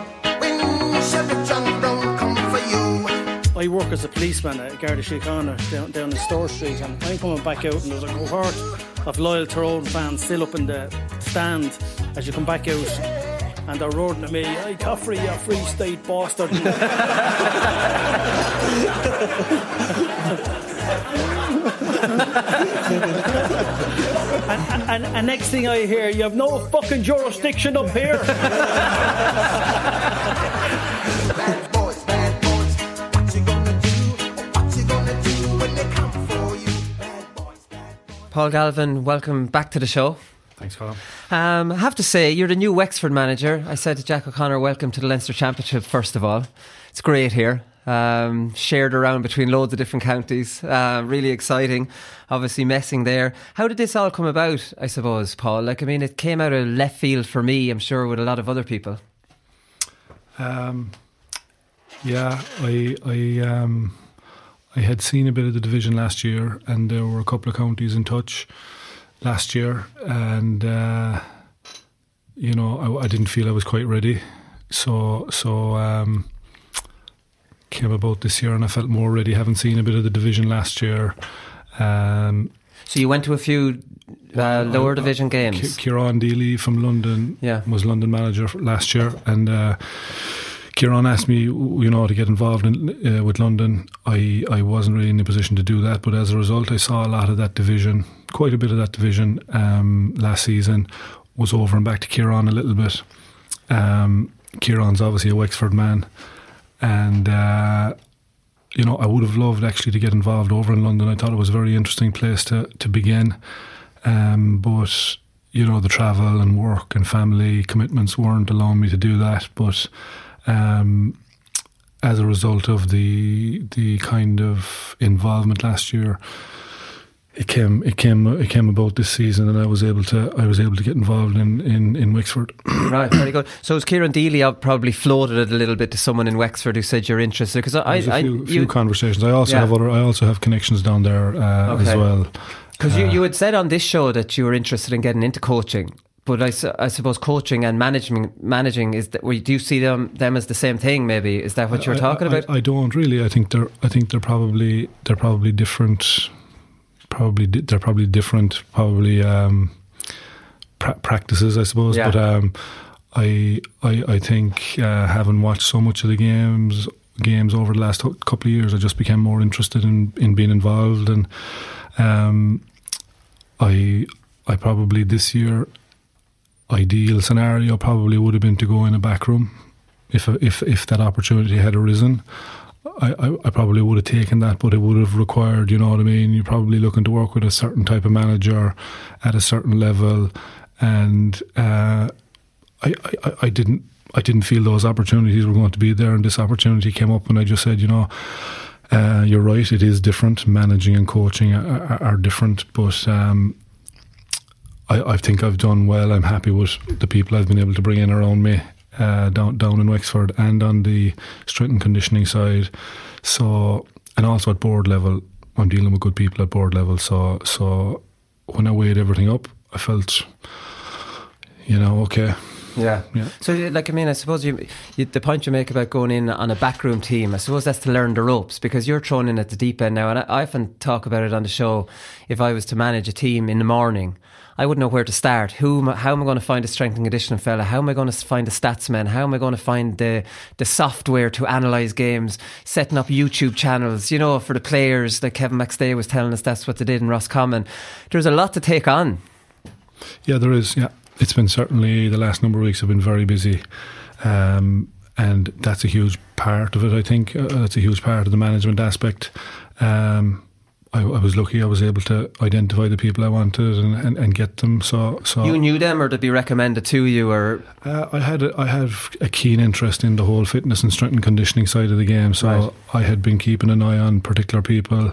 Speaker 9: when Chevy John Brown come for you?
Speaker 10: I work as a policeman at Garda Síochána down, down in Store Street, and I'm coming back out and there's a cohort of loyal Tyrone fans still up in the stand as you come back out. And they're roaring at me, hey, Caffrey, you free state bastard. and, and, and, and next thing I hear, you have no fucking jurisdiction up here.
Speaker 9: Bad boys, bad boys, what you gonna do? What you gonna do when they come for you? Bad boys, bad boys.
Speaker 5: Paul Galvin, welcome back to the show.
Speaker 11: Thanks, Colin.
Speaker 5: Um, I have to say, you're the new Wexford manager. I said to Jack O'Connor, welcome to the Leinster Championship, first of all. It's great here. Um, shared around between loads of different counties. Uh, really exciting. Obviously messing there. How did this all come about, I suppose, Paul? Like, I mean, it came out of left field for me, I'm sure, with a lot of other people.
Speaker 11: Um, yeah, I... I um, I had seen a bit of the division last year, and there were a couple of counties in touch last year, and uh, you know, I, I didn't feel I was quite ready, so so um, came about this year, and I felt more ready. Having seen a bit of the division last year. Um,
Speaker 5: so you went to a few uh, lower uh, division games.
Speaker 11: Kieran Deely from London
Speaker 5: yeah.
Speaker 11: was London manager last year, and uh, Kieran asked me, you know, to get involved in, uh, with London. I, I wasn't really in a position to do that, but as a result, I saw a lot of that division, quite a bit of that division um, last season. Was over and back to Kieran a little bit. Um, Kieran's obviously a Wexford man, and uh, you know, I would have loved actually to get involved over in London. I thought it was a very interesting place to to begin, um, but you know, the travel and work and family commitments weren't allowing me to do that. But um, as a result of the the kind of involvement last year, it came it came it came about this season, and I was able to I was able to get involved in, in, in Wexford.
Speaker 5: Right, very good. So was Kieran Deely probably floated it a little bit to someone in Wexford who said you're interested? Because I,
Speaker 11: There's a
Speaker 5: I,
Speaker 11: few,
Speaker 5: I
Speaker 11: few
Speaker 5: you,
Speaker 11: conversations. I also
Speaker 5: yeah.
Speaker 11: have other. I also have connections down there uh,
Speaker 5: okay.
Speaker 11: as well.
Speaker 5: Because
Speaker 11: uh,
Speaker 5: you, you had said on this show that you were interested in getting into coaching. But I, su- I suppose coaching and managing managing is that, do you see them them as the same thing? Maybe is that what you were talking
Speaker 11: I, I,
Speaker 5: about?
Speaker 11: I don't really. I think they're. I think they're probably they're probably different. Probably di- they're probably different. Probably um, pra- practices, I suppose.
Speaker 5: Yeah.
Speaker 11: But um, I I I think uh, having watched so much of the games games over the last couple of years, I just became more interested in, in being involved, and um, I I probably this year. Ideal scenario probably would have been to go in a back room if if if that opportunity had arisen. I, I, I probably would have taken that, but it would have required, you know what I mean, you're probably looking to work with a certain type of manager at a certain level, and uh, I, I, I didn't I didn't feel those opportunities were going to be there, and this opportunity came up, and I just said, you know, uh, you're right, it is different. Managing and coaching are, are, are different, but um, I, I think I've done well. I'm happy with the people I've been able to bring in around me uh, down down in Wexford and on the strength and conditioning side. So, and also at board level, I'm dealing with good people at board level. So, so when I weighed everything up, I felt, you know, okay.
Speaker 5: Yeah.
Speaker 11: yeah.
Speaker 5: So, like, I mean, I suppose you, you, the point you make about going in on a backroom team, I suppose that's to learn the ropes, because you're thrown in at the deep end now. And I, I often talk about it on the show. If I was to manage a team in the morning, I wouldn't know where to start. Who, how am I going to find a strength and conditioning fella? How am I going to find a stats man? How am I going to find the the software to analyse games? Setting up YouTube channels, you know, for the players. Like Kevin McStay was telling us that's what they did in Roscommon. There's a lot to take on.
Speaker 11: Yeah, there is. Yeah, it's been certainly the last number of weeks have been very busy, um, and that's a huge part of it. I think uh, that's a huge part of the management aspect. Um, I, I was lucky I was able to identify the people I wanted and, and, and get them. So, so
Speaker 5: you knew them, or did they be recommended to you? Or
Speaker 11: uh, I had a, I had a keen interest in the whole fitness and strength and conditioning side of the game. So right. I had been keeping an eye on particular people,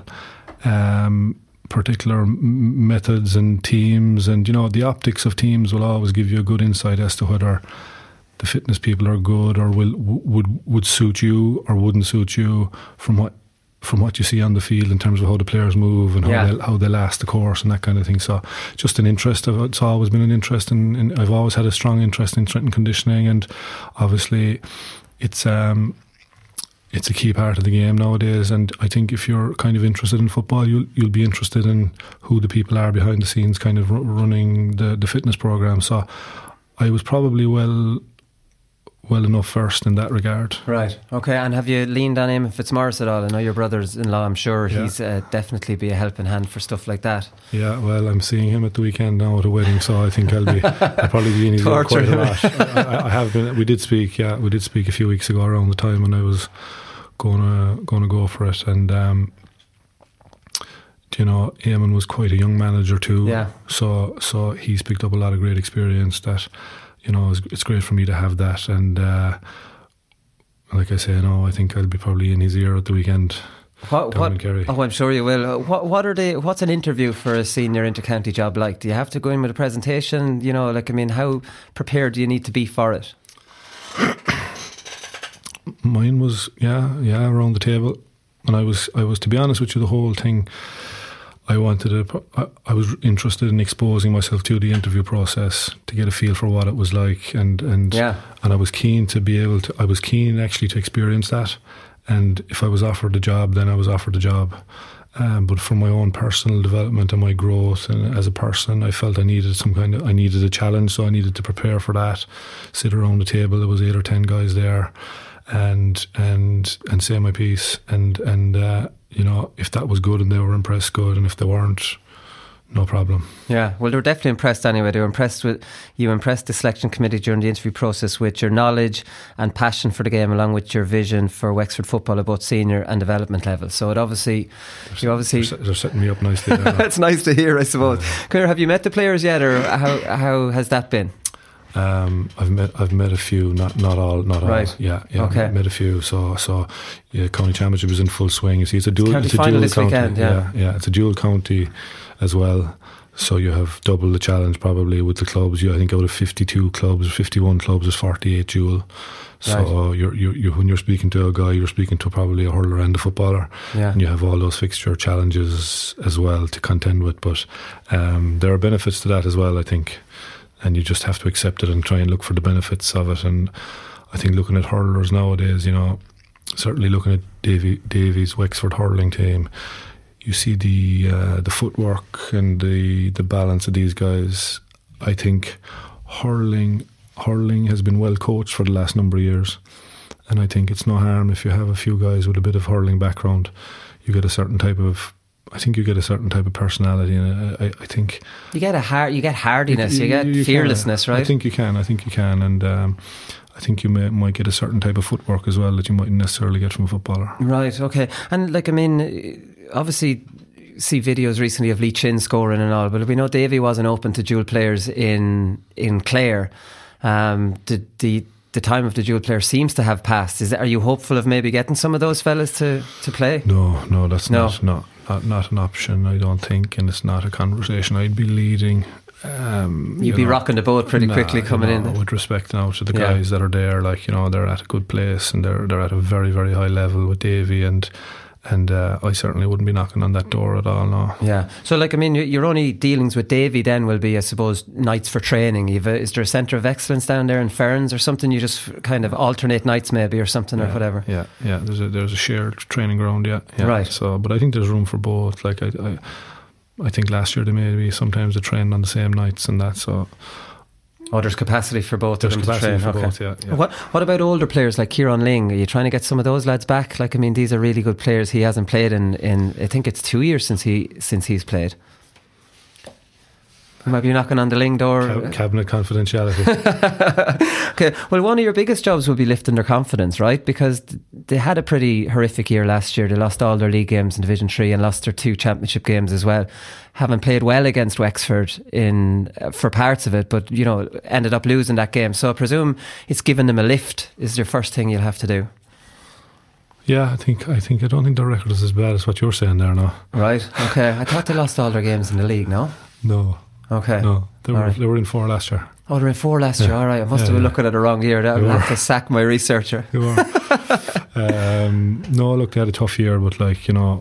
Speaker 11: um, particular m- methods and teams, and you know the optics of teams will always give you a good insight as to whether the fitness people are good or will w- would would suit you or wouldn't suit you from what. from what you see on the field in terms of how the players move and how, yeah. they, how they last the course and that kind of thing. So just an interest of it's always been an interest in, in I've always had a strong interest in strength and conditioning, and obviously it's um it's a key part of the game nowadays. And I think if you're kind of interested in football, you'll you'll be interested in who the people are behind the scenes kind of r- running the, the fitness program. So I was probably well well enough first in that regard.
Speaker 5: Right, okay. And have you leaned on Eamon Fitzmaurice at all? I know your brother-in-law, I'm sure yeah. he's uh, definitely be a helping hand for stuff like that.
Speaker 11: Yeah, well, I'm seeing him at the weekend now at a wedding, so I think I'll be I'll probably be in his ear quite a lot. I, I have been. We did speak. Yeah, we did speak a few weeks ago around the time when I was going to going to go for it, and um, you know, Eamon was quite a young manager too.
Speaker 5: Yeah.
Speaker 11: So so he's picked up a lot of great experience that. You know, it's, it's great for me to have that, and uh, like I say, you know, I think I'll be probably in his ear at the weekend.
Speaker 5: What? what oh, I'm sure you will. What? What are they? What's an interview for a senior intercounty job like? Do you have to go in with a presentation? You know, like I mean, how prepared do you need to be for it?
Speaker 11: Mine was yeah, yeah, around the table, and I was, I was to be honest with you, the whole thing. I wanted to, I, I was interested in exposing myself to the interview process to get a feel for what it was like, and and
Speaker 5: yeah.
Speaker 11: and I was keen to be able to. I was keen actually to experience that, and if I was offered the job, then I was offered the job. Um, but for my own personal development and my growth and as a person, I felt I needed some kind of I needed a challenge, so I needed to prepare for that. Sit around the table. There was eight or ten guys there, and and and say my piece, and and. Uh, You know, if that was good and they were impressed, good, and if they weren't, no problem.
Speaker 5: Yeah, well, they were definitely impressed anyway. They were impressed with you. Impressed the selection committee during the interview process with your knowledge and passion for the game, along with your vision for Wexford football at both senior and development level. So it obviously,
Speaker 11: they're,
Speaker 5: you obviously
Speaker 11: they're, they're setting me up nicely.
Speaker 5: That's nice to hear, I suppose. Yeah. Claire, have you met the players yet, or how how has that been?
Speaker 11: Um, I've met I've met a few, not not all, not
Speaker 5: right.
Speaker 11: all. Yeah, yeah.
Speaker 5: Okay.
Speaker 11: I've met a few. So so yeah, county championship is in full swing. You see, it's a dual,
Speaker 5: county
Speaker 11: it's a
Speaker 5: final
Speaker 11: dual
Speaker 5: this
Speaker 11: county.
Speaker 5: weekend, yeah.
Speaker 11: yeah, yeah. It's a dual county as well. So you have double the challenge probably with the clubs. You, I think out of fifty-two clubs, fifty-one clubs, there's forty-eight dual. So right. you're, you're, you're, when you're speaking to a guy, you're speaking to probably a hurler and a footballer,
Speaker 5: yeah.
Speaker 11: and you have all those fixture challenges as well to contend with. But um, there are benefits to that as well, I think, and you just have to accept it and try and look for the benefits of it. And I think looking at hurlers nowadays, you know, certainly looking at Davy, Davy's Wexford hurling team, you see the uh, the footwork and the the balance of these guys. I think hurling. Hurling has been well coached for the last number of years, and I think it's no harm if you have a few guys with a bit of hurling background. You get a certain type of, I think you get a certain type of personality, and I, I think
Speaker 5: you get a hard, you get hardiness, you, you, you get you fearlessness,
Speaker 11: can.
Speaker 5: right?
Speaker 11: I think you can. I think you can, and um, I think you may, might get a certain type of footwork as well that you mightn't necessarily get from a footballer.
Speaker 5: Right. Okay. And like, I mean, obviously, see videos recently of Lee Chin scoring and all, but we know Davy wasn't open to dual players in in Clare. Um, the, the the time of the dual player seems to have passed. Is that, are you hopeful of maybe getting some of those fellas to, to play?
Speaker 11: No, no, that's
Speaker 5: no.
Speaker 11: Not, not not not an option. I don't think, and it's not a conversation I'd be leading. Um,
Speaker 5: You'd
Speaker 11: you
Speaker 5: be
Speaker 11: know,
Speaker 5: rocking the boat pretty
Speaker 11: nah,
Speaker 5: quickly coming
Speaker 11: you know,
Speaker 5: in.
Speaker 11: With respect now to the
Speaker 5: yeah.
Speaker 11: guys that are there, like, you know, they're at a good place and they're they're at a very very high level with Davy, and. And uh, I certainly wouldn't be knocking on that door at all, no.
Speaker 5: Yeah. So, like, I mean, your only dealings with Davy then will be, I suppose, nights for training. You've a, is there a centre of excellence down there in Ferns or something? You just kind of alternate nights maybe or something
Speaker 11: yeah,
Speaker 5: or whatever?
Speaker 11: Yeah, yeah. There's a there's a shared training ground, yeah. yeah.
Speaker 5: Right.
Speaker 11: So, but I think there's room for both. Like, I, I, I think last year they maybe sometimes they trained on the same nights and that, so...
Speaker 5: Oh, there's capacity for both
Speaker 11: there's
Speaker 5: of them to train.
Speaker 11: For
Speaker 5: okay.
Speaker 11: both, yeah, yeah.
Speaker 5: What What about older players like Kieran Ling? Are you trying to get some of those lads back? Like, I mean, these are really good players. He hasn't played in, in I think it's two years since he since he's played. You might be knocking on the Ling door.
Speaker 11: Cab- cabinet confidentiality.
Speaker 5: Okay, well, one of your biggest jobs will be lifting their confidence, right? Because they had a pretty horrific year last year. They lost all their league games in Division three and lost their two championship games as well. Haven't played well against Wexford in uh, for parts of it, but, you know, ended up losing that game. So I presume it's given them a lift is your first thing you'll have to do.
Speaker 11: Yeah, I think I think I don't think their record is as bad as what you're saying there now.
Speaker 5: Right, okay. I thought they lost all their games in the league, no?
Speaker 11: No.
Speaker 5: Okay.
Speaker 11: No, they were,
Speaker 5: right.
Speaker 11: they were in four last year.
Speaker 5: Oh, they were in four last
Speaker 11: yeah.
Speaker 5: year. All right, I must
Speaker 11: yeah,
Speaker 5: have been
Speaker 11: yeah.
Speaker 5: looking at the wrong year. I'll
Speaker 11: They
Speaker 5: have
Speaker 11: were.
Speaker 5: to sack my researcher.
Speaker 11: They were. um, no, look, they had a tough year, but, like, you know,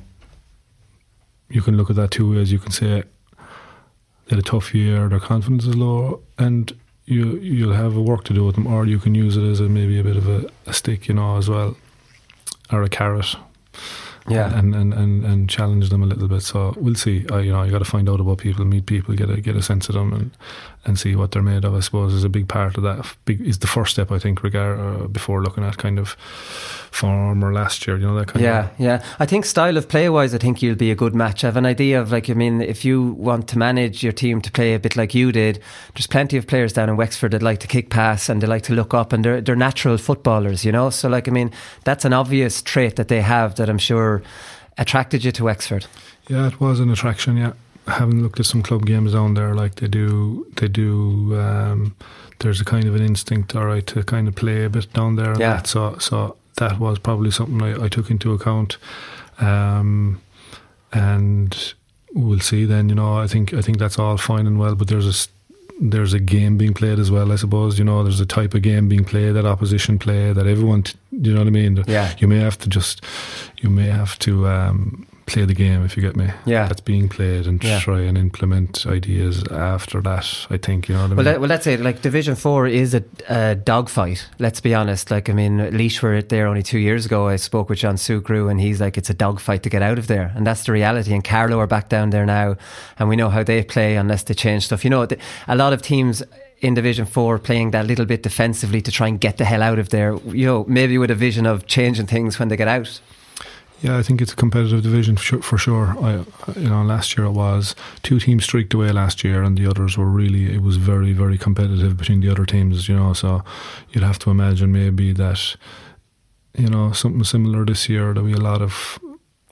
Speaker 11: you can look at that two ways. You can say they had a tough year, their confidence is low, and you, you'll have a work to do with them, or you can use it as a, maybe a bit of a, a stick, you know, as well, or a carrot.
Speaker 5: Yeah,
Speaker 11: and, and, and, and challenge them a little bit. So we'll see. Uh, you know, you got to find out about people, meet people, get a get a sense of them, and and see what they're made of. I suppose is a big part of that. Big is the first step, I think, regard uh, before looking at kind of form or last year. You know, that kind
Speaker 5: yeah,
Speaker 11: of
Speaker 5: yeah. I think style of play wise, I think you'll be a good match. I have an idea of, like, I mean, if you want to manage your team to play a bit like you did, there's plenty of players down in Wexford that like to kick pass and they like to look up, and they're they're natural footballers. You know, so, like, I mean, that's an obvious trait that they have that I'm sure attracted you to Wexford.
Speaker 11: Yeah, it was an attraction. Yeah, having looked at some club games down there, like they do, they do. Um, there's a kind of an instinct, all right, to kind of play a bit down there. And
Speaker 5: yeah.
Speaker 11: That, so, so that was probably something I, I took into account. Um, and we'll see. Then, you know, I think I think that's all fine and well, but there's a there's a game being played as well, I suppose. You know, there's a type of game being played, that opposition play, that everyone, t- you know what I mean?
Speaker 5: Yeah.
Speaker 11: You may have to just, you may have to um, play the game, if you get me.
Speaker 5: Yeah.
Speaker 11: That's being played, and
Speaker 5: yeah.
Speaker 11: try and implement ideas after that, I think, you know what I
Speaker 5: well,
Speaker 11: mean?
Speaker 5: Let, well, let's say, like, Division four is a, a dogfight, let's be honest. Like, I mean, Laois were there only two years ago. I spoke with John Sucru, and he's like, it's a dogfight to get out of there. And that's the reality. And Carlow are back down there now, and we know how they play unless they change stuff. You know, the, a lot of teams in Division four playing that little bit defensively to try and get the hell out of there, you know, maybe with a vision of changing things when they get out.
Speaker 11: Yeah, I think it's a competitive division for sure. For sure. I, you know, last year it was two teams streaked away last year, and the others were really. It was very, very competitive between the other teams. You know, so you'd have to imagine maybe that, you know, something similar this year. There'll be a lot of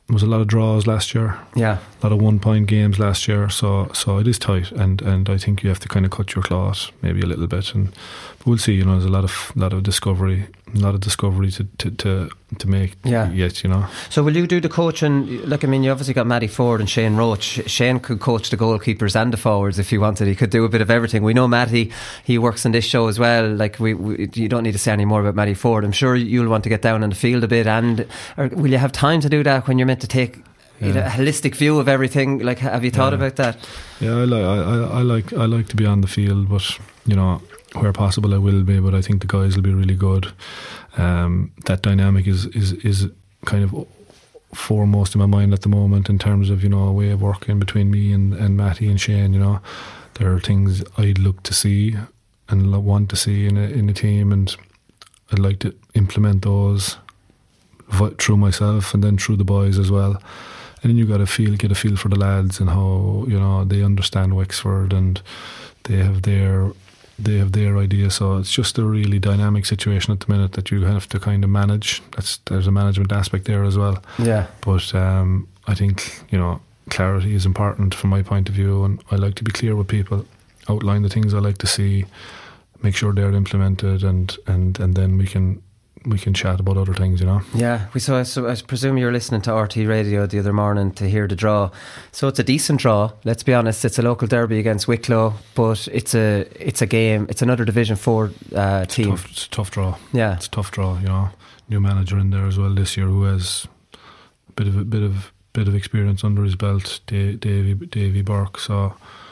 Speaker 11: there was a lot of draws last year.
Speaker 5: Yeah,
Speaker 11: a lot of one point games last year. So so it is tight, and, and I think you have to kind of cut your cloth maybe a little bit. And but we'll see. You know, there's a lot of lot of discovery, a lot of discovery to to to, to make.
Speaker 5: Yeah.
Speaker 11: Yet, you know.
Speaker 5: So will you do the coaching? Like, I mean, you obviously got Matty Ford and Shane Roach. Shane could coach the goalkeepers and the forwards if he wanted. He could do a bit of everything. We know Matty. He works on this show as well. Like we, we you don't need to say any more about Matty Ford. I'm sure you'll want to get down in the field a bit. And or will you have time to do that when you're meant to take yeah. you know, a holistic view of everything? Like, have you thought
Speaker 11: yeah.
Speaker 5: about that?
Speaker 11: Yeah, I like I, I like I like to be on the field, but you know, where possible I will be. But I think the guys will be really good. Um, that dynamic is is is kind of foremost in my mind at the moment in terms of, you know, a way of working between me and, and Matty and Shane. You know, there are things I'd look to see and want to see in a, in a team, and I'd like to implement those through myself and then through the boys as well. And then you got to feel, get a feel for the lads and how, you know, they understand Wexford and they have their they have their idea. So it's just a really dynamic situation at the minute that you have to kind of manage. That's there's a management aspect there as well.
Speaker 5: Yeah.
Speaker 11: But um, I think, you know, clarity is important from my point of view, and I like to be clear with people, outline the things I like to see, make sure they're implemented, and and and then we can we can chat about other things, you know.
Speaker 5: Yeah, we saw. So I presume you were listening to R T Radio the other morning to hear the draw. So it's a decent draw. Let's be honest. It's a local derby against Wicklow, but it's a it's a game. It's another Division Four uh, team.
Speaker 11: It's, tough, it's a tough draw.
Speaker 5: Yeah,
Speaker 11: it's a tough draw. You know, new manager in there as well this year who has a bit of a bit of bit of experience under his belt, Davy Davy Burke. So.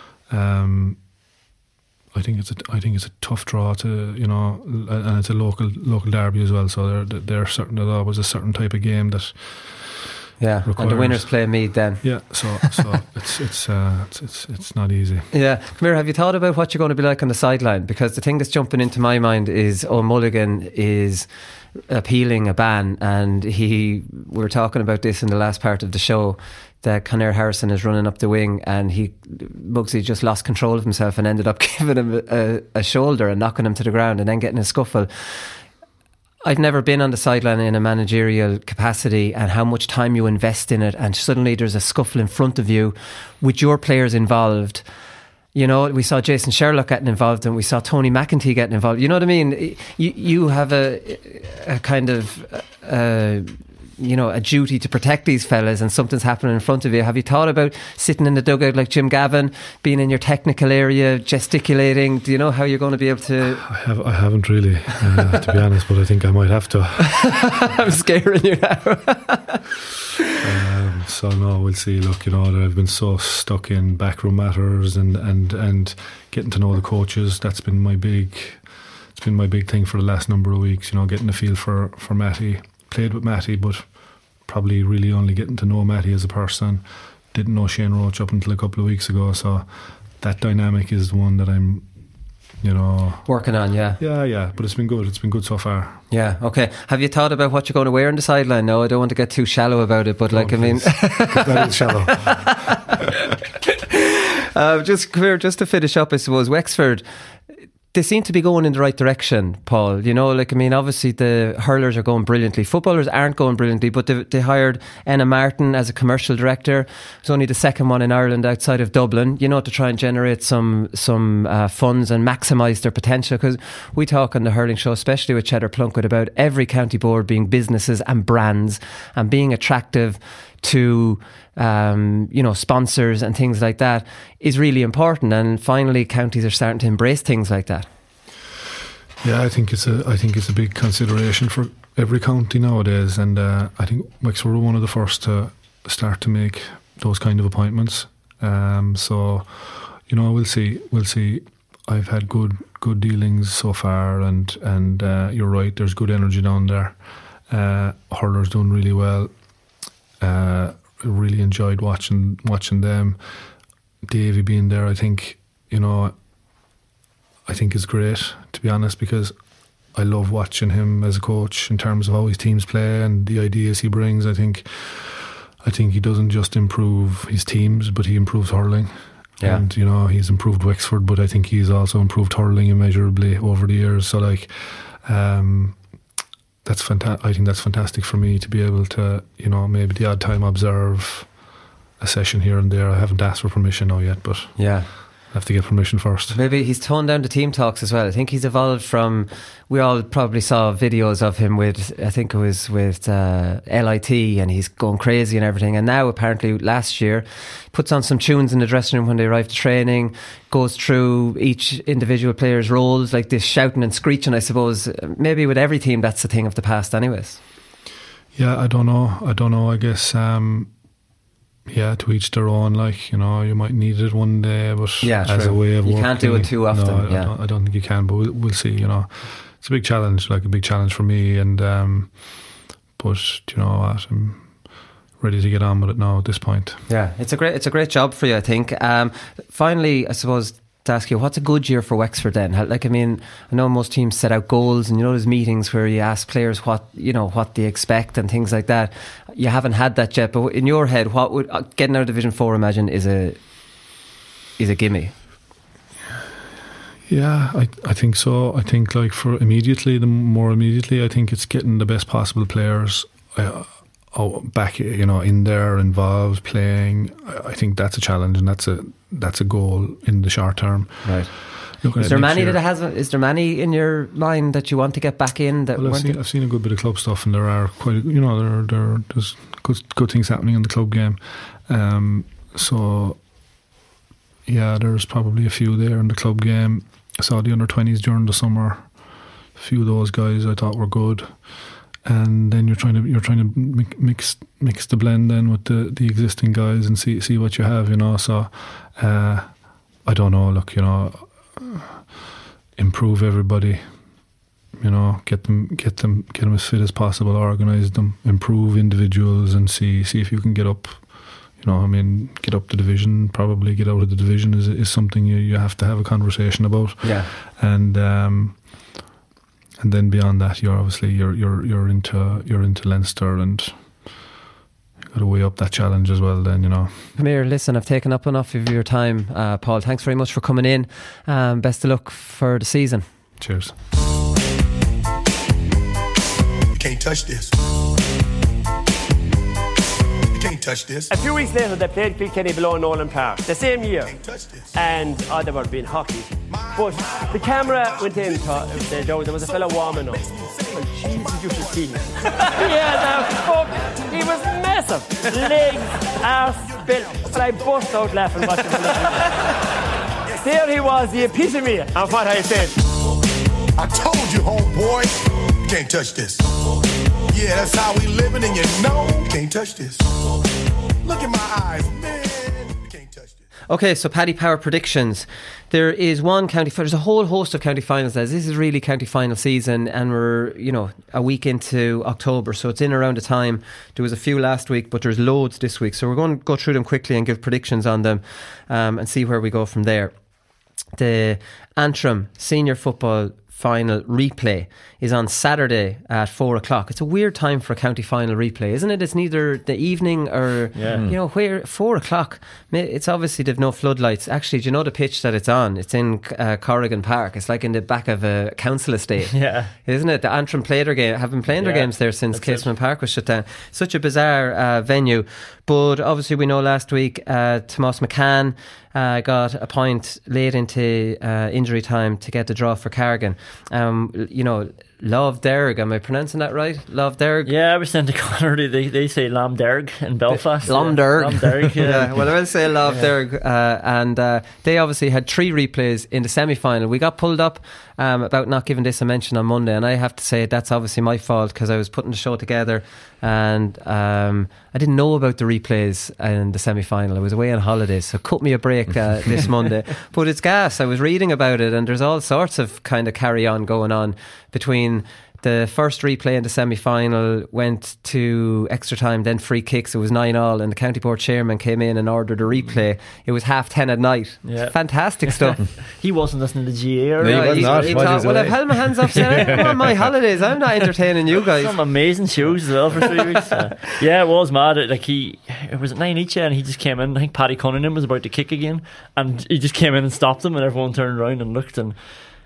Speaker 11: Um, I think it's a I think it's a tough draw to, you know, and it's a local local derby as well. So there there certain there's always a certain type of game that
Speaker 5: yeah,
Speaker 11: requires,
Speaker 5: and the winners play Meath then.
Speaker 11: Yeah, so so it's it's, uh, it's it's it's not easy.
Speaker 5: Yeah, come here. Have you thought about what you're going to be like on the sideline? Because the thing that's jumping into my mind is O'Mulligan is appealing a ban, and he we were talking about this in the last part of the show, that Conor Harrison is running up the wing, and he Muggsy just lost control of himself and ended up giving him a, a shoulder and knocking him to the ground and then getting a scuffle. I've never been on the sideline in a managerial capacity, and how much time you invest in it, and suddenly there's a scuffle in front of you with your players involved. You know, we saw Jason Sherlock getting involved, and we saw Tony McEntee getting involved. You know what I mean? You you have a, a kind of uh, you know, a duty to protect these fellas, and something's happening in front of you. Have you thought about sitting in the dugout like Jim Gavin, being in your technical area, gesticulating? Do you know how you're going to be able to?
Speaker 11: I have. I haven't really, uh, to be honest, but I think I might have to.
Speaker 5: I'm scaring you now.
Speaker 11: um, so no, we'll see. Look, you know, I've been so stuck in backroom matters and and and getting to know the coaches. That's been my big. It's been my big thing for the last number of weeks. You know, getting a feel for for Matty. Played with Matty, but probably really only getting to know Matty as a person. Didn't know Shane Roach up until a couple of weeks ago, so that dynamic is the one that I'm, you know,
Speaker 5: working on. Yeah,
Speaker 11: yeah, yeah. But it's been good. It's been good so far.
Speaker 5: Yeah. Okay. Have you thought about what you're going to wear on the sideline? No, I don't want to get too shallow about it, but
Speaker 11: oh,
Speaker 5: like, I mean,
Speaker 11: that is shallow.
Speaker 5: uh, just clear, just to finish up, I suppose Wexford, they seem to be going in the right direction, Paul. You know, like, I mean, obviously the hurlers are going brilliantly. Footballers aren't going brilliantly, but they, they hired Enna Martin as a commercial director. It's only the second one in Ireland outside of Dublin, you know, to try and generate some some uh, funds and maximise their potential. Because we talk on the hurling show, especially with Cheddar Plunkett, about every county board being businesses and brands and being attractive to um, you know, sponsors and things like that is really important. And finally counties are starting to embrace things like that.
Speaker 11: Yeah, I think it's a I think it's a big consideration for every county nowadays, and uh, I think Wexford were one of the first to start to make those kind of appointments. Um, so, you know, we'll see. We'll see. I've had good good dealings so far, and and uh, you're right. There's good energy down there. Uh, hurlers doing really well. Uh, really enjoyed watching watching them. Davy being there, I think, you know, I think is great, to be honest, because I love watching him as a coach in terms of how his teams play and the ideas he brings. I think I think he doesn't just improve his teams, but he improves hurling. Yeah. And, you know, he's improved Wexford, but I think he's also improved hurling immeasurably over the years. So, like, um, that's fantastic. I think that's fantastic for me to be able to, you know, maybe the odd time observe a session here and there. I haven't asked for permission now yet, but
Speaker 5: yeah.
Speaker 11: I have to get permission first.
Speaker 5: Maybe he's toned down the team talks as well. I think he's evolved from, we all probably saw videos of him with, I think it was with uh, L I T, and he's going crazy and everything, and now apparently last year puts on some tunes in the dressing room when they arrive to training, goes through each individual player's roles, like this shouting and screeching. I suppose maybe with every team that's a thing of the past anyways.
Speaker 11: Yeah, I don't know I don't know I guess um yeah, to each their own. Like, you know, you might need it one day, but
Speaker 5: yeah,
Speaker 11: as
Speaker 5: true.
Speaker 11: a way of
Speaker 5: you
Speaker 11: working,
Speaker 5: can't do it too often.
Speaker 11: No, I,
Speaker 5: yeah.
Speaker 11: I, don't, I don't think you can, but we'll, we'll see. You know, it's a big challenge, like a big challenge for me, and um, but you know what, I'm ready to get on with it now at this point.
Speaker 5: Yeah, it's a great, it's a great job for you, I think. Um, finally, I suppose, to ask you, what's a good year for Wexford then? How, like, I mean, I know most teams set out goals, and you know there's meetings where you ask players what, you know, what they expect and things like that. You haven't had that yet, but in your head, what would uh, getting out of Division Four, imagine, is a is a gimme?
Speaker 11: Yeah, I I think so. I think like for immediately, the more immediately, I think it's getting the best possible players uh, oh, back, you know, in there, involved, playing. I, I think that's a challenge, and that's a that's a goal in the short term.
Speaker 5: Right. Is there many year. that has? Is there many in your mind that you want to get back in? That
Speaker 11: well, I've seen, I've seen a good bit of club stuff, and there are quite, a, you know, there there there's good good things happening in the club game. Um, so yeah, there's probably a few there in the club game. I saw the under twenties during the summer. A few of those guys I thought were good, and then you're trying to you're trying to mix mix the blend then with the, the existing guys and see see what you have, you know. So uh, I don't know. Look, you know. Improve everybody, you know, get them get them get them as fit as possible, organise them, improve individuals, and see see if you can get up, you know, I mean, get up the division, probably get out of the division is is something you, you have to have a conversation about.
Speaker 5: Yeah.
Speaker 11: And um and then beyond that, you're obviously you're you're you're into you're into Leinster, and got to weigh up that challenge as well then, you know.
Speaker 5: Come here, listen, I've taken up enough of your time, uh, Paul. Thanks very much for coming in. Um, best of luck for the season.
Speaker 11: Cheers.
Speaker 9: You can't touch this. You can't touch this.
Speaker 12: A few weeks later, they played Kilkenny below Nolan Park the same year, and oh, they were being hockey. But the camera went in, thought, there, there was a fella warming up. Well, Jesus, you should see him. Yeah, now, he was massive. Legs, arse, built. But I burst out laughing watching him. There he was, the epitome of what I said.
Speaker 9: I told you, homeboy, you can't touch this. Yeah, that's how we living, and you know you can't touch this. Look in my eyes, man. You can't touch this.
Speaker 5: Okay, so Paddy Power predictions. There is one county. There's a whole host of county finals. As this is really county final season, and we're, you know, a week into October, so it's in around the time. There was a few last week, but there's loads this week. So we're going to go through them quickly and give predictions on them, um, and see where we go from there. The Antrim Senior Football Final replay is on Saturday at four o'clock. It's a weird time for a county final replay, isn't it? It's neither the evening or, yeah. you know, where four o'clock. It's obviously they've no floodlights. Actually, do you know the pitch that it's on? It's in uh, Corrigan Park. It's like in the back of a council estate.
Speaker 7: Yeah,
Speaker 5: isn't it? The Antrim played their game, have been playing their yeah, games there since Casement Park was shut down. Such a bizarre uh, venue. But obviously, we know last week uh, Tomas McCann uh, got a point late into uh, injury time to get the draw for Carrigan. Um, you know, Love Derg, am I pronouncing that right? Love Derg?
Speaker 7: Yeah, I was saying to Connor, they, they say Lam Derg in Belfast.
Speaker 5: Lam Derg.
Speaker 7: Lam Derg, yeah.
Speaker 5: yeah. Well, I will say Love yeah. Derg. Uh, and uh, they obviously had three replays in the semi-final. We got pulled up um, about not giving this a mention on Monday, and I have to say that's obviously my fault because I was putting the show together and um, I didn't know about the replays in the semi-final. I was away on holidays, so cut me a break uh, this Monday. But it's gas. I was reading about it, and there's all sorts of kind of carry-on going on between the first replay in the semi-final, went to extra time, then free kicks. It was nine all, and the county board chairman came in and ordered a replay. It was half ten at night. Yeah. Fantastic stuff.
Speaker 7: He wasn't listening to G A A.
Speaker 6: No, he was
Speaker 5: he,
Speaker 6: not.
Speaker 5: He thought, well, I've held my hands up, said, I'm on my holidays. I'm not entertaining you guys.
Speaker 7: Some amazing shows as well for three weeks. Uh, yeah, it was mad. Like he, it was at nine each, and he just came in. I think Paddy Cunningham was about to kick again, and he just came in and stopped him, and everyone turned around and looked, and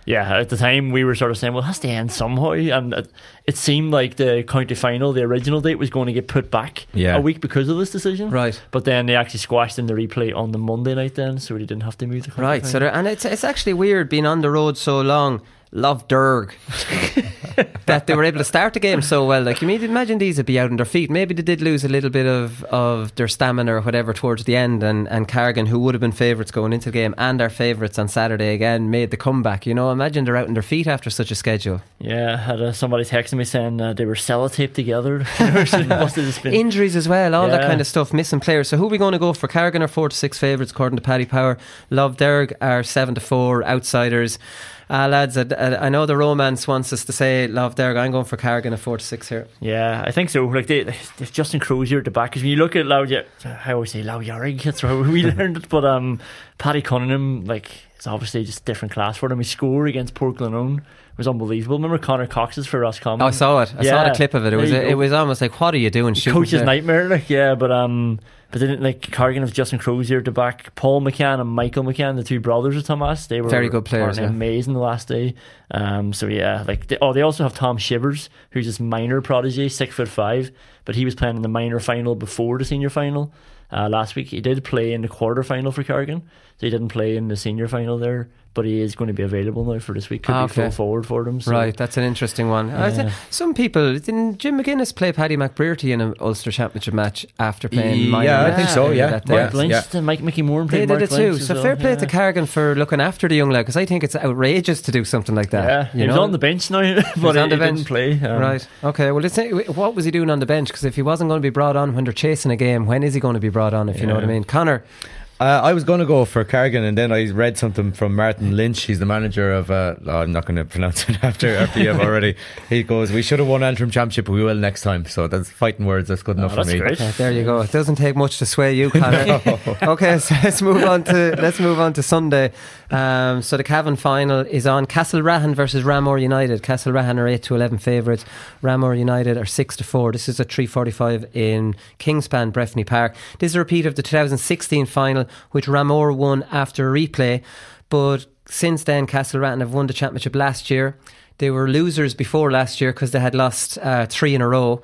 Speaker 7: Yeah, at the time we were sort of saying, well, it has to end somehow, and it, it seemed like the county final, the original date, was going to get put back
Speaker 6: yeah.
Speaker 7: a week because of this decision.
Speaker 5: Right.
Speaker 7: But then they actually squashed in the replay on the Monday night then, so they didn't have to move the county
Speaker 5: Right,
Speaker 7: final.
Speaker 5: so there, and it's it's actually weird being on the road so long. Love Derg that they were able to start the game so well. Like, you mean, imagine these would be out on their feet. Maybe they did lose a little bit of, of their stamina or whatever towards the end, and, and Carrigan, who would have been favourites going into the game and our favourites on Saturday again, made the comeback. You know, imagine they're out on their feet after such a schedule.
Speaker 7: Yeah, I had uh, somebody texting me saying uh, they were sellotaped together. So it must have just been
Speaker 5: injuries as well, all
Speaker 7: yeah.
Speaker 5: that kind of stuff, missing players. So who are we going to go for? Carrigan are four to six favourites according to Paddy Power. Love Derg are seven to four outsiders. Uh, lads, I, I know the romance wants us to say Love Derg. I'm going for Carrigan at four to six here.
Speaker 7: Yeah, I think so. Like they, they've Justin Crozier at the back. Because when you look at Lau, I always say Lau Yarig, that's how we learned it. But um, Paddy Cunningham, like, it's obviously just a different class for them. His score against Port Glenone was unbelievable. Remember Connor Cox's for Roscommon?
Speaker 5: Oh, I saw it. I
Speaker 7: yeah,
Speaker 5: saw the clip of it. It was a, it was almost like, what are you doing?
Speaker 7: Coach's
Speaker 5: there?
Speaker 7: nightmare, like, yeah. But um, but they didn't like Carrigan of Justin Crozier at the back. Paul McCann and Michael McCann, the two brothers of Thomas, they were
Speaker 5: very good players. Yeah.
Speaker 7: Amazing the last day. Um, so yeah, like they, oh, they also have Tom Shivers, who's this minor prodigy, six foot five, but he was playing in the minor final before the senior final uh, last week. He did play in the quarter final for Carrigan, so he didn't play in the senior final there. But he is going to be available now for this week. Could
Speaker 5: ah,
Speaker 7: be
Speaker 5: okay.
Speaker 7: full forward for them. So.
Speaker 5: Right, that's an interesting one. Yeah. I th- some people, didn't Jim McGuinness play Paddy McBrearty in an Ulster Championship match after playing?
Speaker 6: Yeah, yeah I think so. Yeah,
Speaker 7: Mark
Speaker 6: yeah,
Speaker 7: Lynch,
Speaker 6: yeah.
Speaker 7: Mike Mickey Moore
Speaker 5: they
Speaker 7: played
Speaker 5: did
Speaker 7: Mark
Speaker 5: it too.
Speaker 7: Lynch
Speaker 5: So
Speaker 7: well.
Speaker 5: fair play
Speaker 7: yeah.
Speaker 5: to Carrigan for looking after the young lad, because I think it's outrageous to do something like that.
Speaker 7: Yeah,
Speaker 5: you
Speaker 7: he
Speaker 5: know?
Speaker 7: was on the bench now, but he,
Speaker 5: on the
Speaker 7: he
Speaker 5: bench.
Speaker 7: didn't play. Um,
Speaker 5: right. Okay. Well, it's, what was he doing on the bench? Because if he wasn't going to be brought on when they're chasing a game, when is he going to be brought on? If
Speaker 7: yeah.
Speaker 5: you know what I mean, Connor.
Speaker 6: Uh, I was going to go for Carrigan, and then I read something from Martin Lynch. He's the manager of uh, oh, I'm not going to pronounce it after, after you have already. He goes, we should have won Antrim Championship, but we will next time. So that's fighting words. That's good
Speaker 7: oh,
Speaker 6: enough
Speaker 7: that's
Speaker 6: for me.
Speaker 7: Great.
Speaker 5: Uh, there you go. It doesn't take much to sway you, Connor. No. Okay, so let's move on to let's move on to Sunday. Um, so the Cavan final is on. Castlerahan versus Ramor United. Castlerahan are eight to eleven favourites. Ramor United are six to four. This is at three forty-five in Kingspan, Breffni Park. This is a repeat of the two thousand sixteen final, which Ramor won after a replay. But since then, Castlerahan have won the championship last year. They were losers before last year because they had lost uh, three in a row.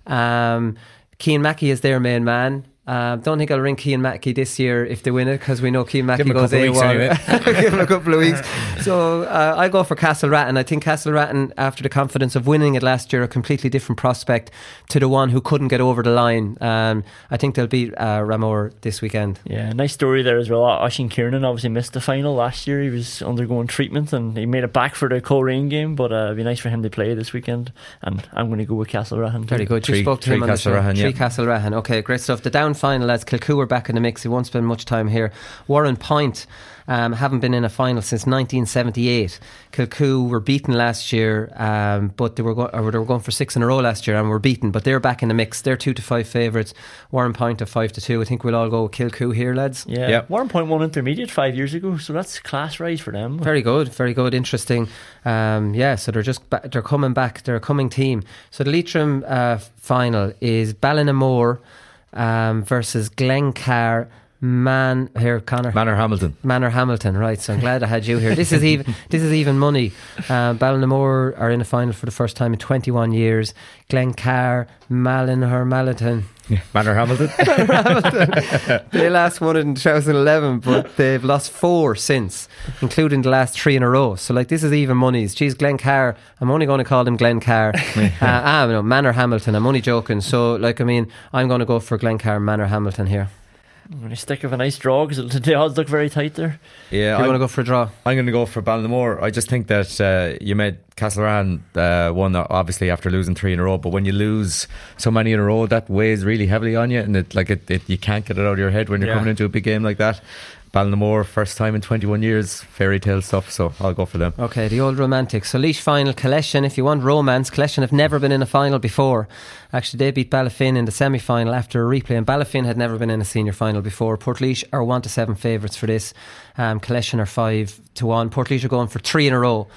Speaker 5: Um, Cian Mackey is their main man. Uh, don't think I'll ring Cian Mackey this year if they win it, because we know Cian Mackey goes AWOL. Anyway. Give him a couple of weeks. So uh, I go for Castlerahan. I think Castlerahan, after the confidence of winning it last year, a completely different prospect to the one who couldn't get over the line. Um, I think they'll beat uh, Ramor this weekend.
Speaker 7: Yeah, nice story there as well. Oisin Kiernan obviously missed the final last year. He was undergoing treatment and he made it back for the Coleraine game, but uh, it'd be nice for him to play this weekend. And I'm going to go with Castlerahan.
Speaker 5: Very good. You
Speaker 6: three,
Speaker 5: spoke to him on the show.
Speaker 6: Yeah.
Speaker 5: Three Castlerahan. Okay, great stuff. The down final, lads. Kilcoo are back in the mix. He won't spend much time here. Warren Point um, haven't been in a final since nineteen seventy-eight. Kilcoo were beaten last year, um, but they were, go- or they were going for six in a row last year and were beaten, but they're back in the mix. They're two to five favourites. Warren Point are five to two. I think we'll all go with Kilcoo here, lads.
Speaker 7: Yeah, yep. Warren Point won intermediate five years ago, so that's class rise for them.
Speaker 5: Very good, very good, interesting. Um, yeah, so they're just ba- they're coming back. They're a coming team. So the Leitrim uh, final is Ballinamore Um, versus Glencar Man here Connor
Speaker 6: Manor Hamilton
Speaker 5: Manor Hamilton right, so I'm glad I had you here. This is even this is even money. uh, Ballinamore are in a final for the first time in twenty-one years. Glencar Malin Hamilton
Speaker 6: yeah. Manor Hamilton
Speaker 5: Manor Hamilton they last won it in two thousand eleven, but they've lost four since, including the last three in a row. So like, this is even monies. Geez, Glencar, I'm only going to call him Glencar. uh, ah no Manor Hamilton, I'm only joking. So like, I mean, I'm going to go for Glencar Manor Hamilton here.
Speaker 7: I'm going to stick with a nice draw because the odds look very tight there.
Speaker 6: Yeah,
Speaker 5: you want to go for a draw?
Speaker 6: I'm going to go for Ballinamore. I just think that uh, you made Castlerahan uh, won obviously after losing three in a row, but when you lose so many in a row, that weighs really heavily on you, and it like it, it you can't get it out of your head when you're yeah. coming into a big game like that. Ballinamore, first time in twenty-one years, fairy tale stuff, so I'll go for them.
Speaker 5: Okay, the old romantics. So Laois final, Collection. If you want romance, Collection have never been in a final before. Actually, they beat Ballyfin in the semi-final after a replay, and Ballyfin had never been in a senior final before. Portlaoise are one to seven favourites for this. Um, Collection are five to one. Portlaoise are going for three in a row,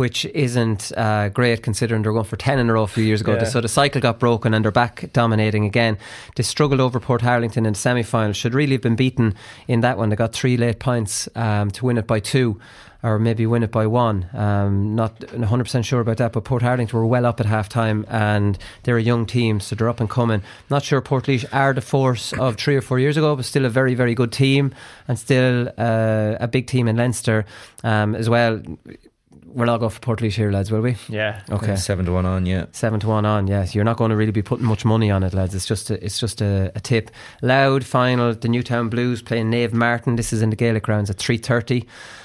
Speaker 5: which isn't uh, great considering they're going for ten in a row a few years ago.
Speaker 7: Yeah.
Speaker 5: So the cycle got broken and they're back dominating again. They struggled over Portarlington in the semi-final. Should really have been beaten in that one. They got three late points um, to win it by two, or maybe win it by one. Um, not one hundred percent sure about that, but Portarlington were well up at half time and they're a young team, so they're up and coming. Not sure Portlaoise are the force of three or four years ago, but still a very, very good team and still uh, a big team in Leinster um, as well. We'll all go for Portlaoise here, lads, will we?
Speaker 7: Yeah.
Speaker 5: Okay.
Speaker 6: Seven to one on, yeah.
Speaker 5: Seven to one on, yes. You're not going to really be putting much money on it, lads. It's just a, it's just a, a tip. Loud final, the Newtown Blues playing Nave Martin. This is in the Gaelic grounds at three thirty.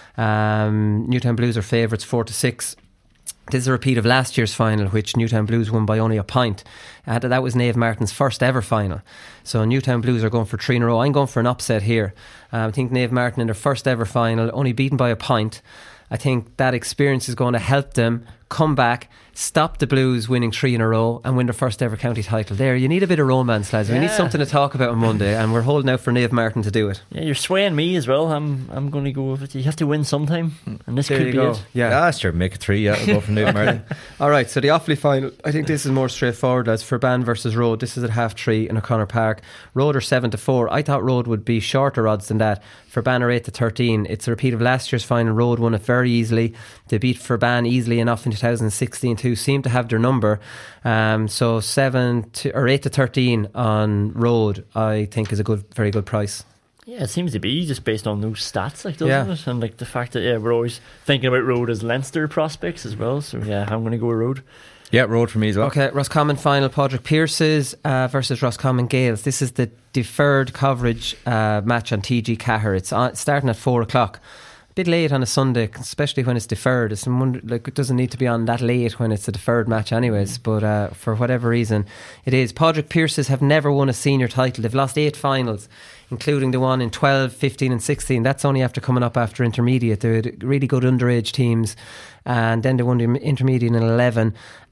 Speaker 5: Um, Newtown Blues are favourites four to six. This is a repeat of last year's final, which Newtown Blues won by only a point. Uh, that was Nave Martin's first ever final. So Newtown Blues are going for three in a row. I'm going for an upset here. Um, I think Nave Martin in their first ever final, only beaten by a point. I think that experience is going to help them come back, stop the Blues winning three in a row and win their first ever county title. There, you need a bit of romance, lads.
Speaker 7: Yeah.
Speaker 5: We need something to talk about on Monday, and we're holding out for Nave Martin to do it.
Speaker 7: Yeah, you're swaying me as well. I'm I'm going to go with it. You have to win sometime, and this
Speaker 5: There
Speaker 7: could
Speaker 5: you
Speaker 7: be
Speaker 5: go.
Speaker 7: it.
Speaker 5: Yeah,
Speaker 6: ah, sure, make it three. Yeah, I'll go for Nave Martin.
Speaker 5: All right, so the Offaly final, I think this is more straightforward, lads. Furban versus Road. This is at half three in O'Connor Park. Road are seven to four. I thought Road would be shorter odds than that. Furban are eight to thirteen. It's a repeat of last year's final. Road won it very easily. They beat Furban easily enough in two thousand sixteen too. Seem to have their number. Um, so seven to, or eight to thirteen on Road, I think is a good, very good price.
Speaker 7: Yeah, it seems to be just based on those stats, like, doesn't
Speaker 5: Yeah.
Speaker 7: it? And like the fact that yeah, we're always thinking about Road as Leinster prospects as well. So yeah, I'm going to go with Road.
Speaker 6: Yeah, Road for me as well.
Speaker 5: Okay, Roscommon final, Padraig Pearses uh, versus Roscommon Gales. This is the deferred coverage uh, match on T G Cahir. It's on, starting at four o'clock. A bit late on a Sunday, especially when it's deferred. It's wonder, like, it doesn't need to be on that late when it's a deferred match anyways, but uh, for whatever reason it is. Padraig Pearses have never won a senior title. They've lost eight finals, including the one in twelve, fifteen and sixteen. That's only after coming up after intermediate. They had really good underage teams, and then they won the intermediate in eleven.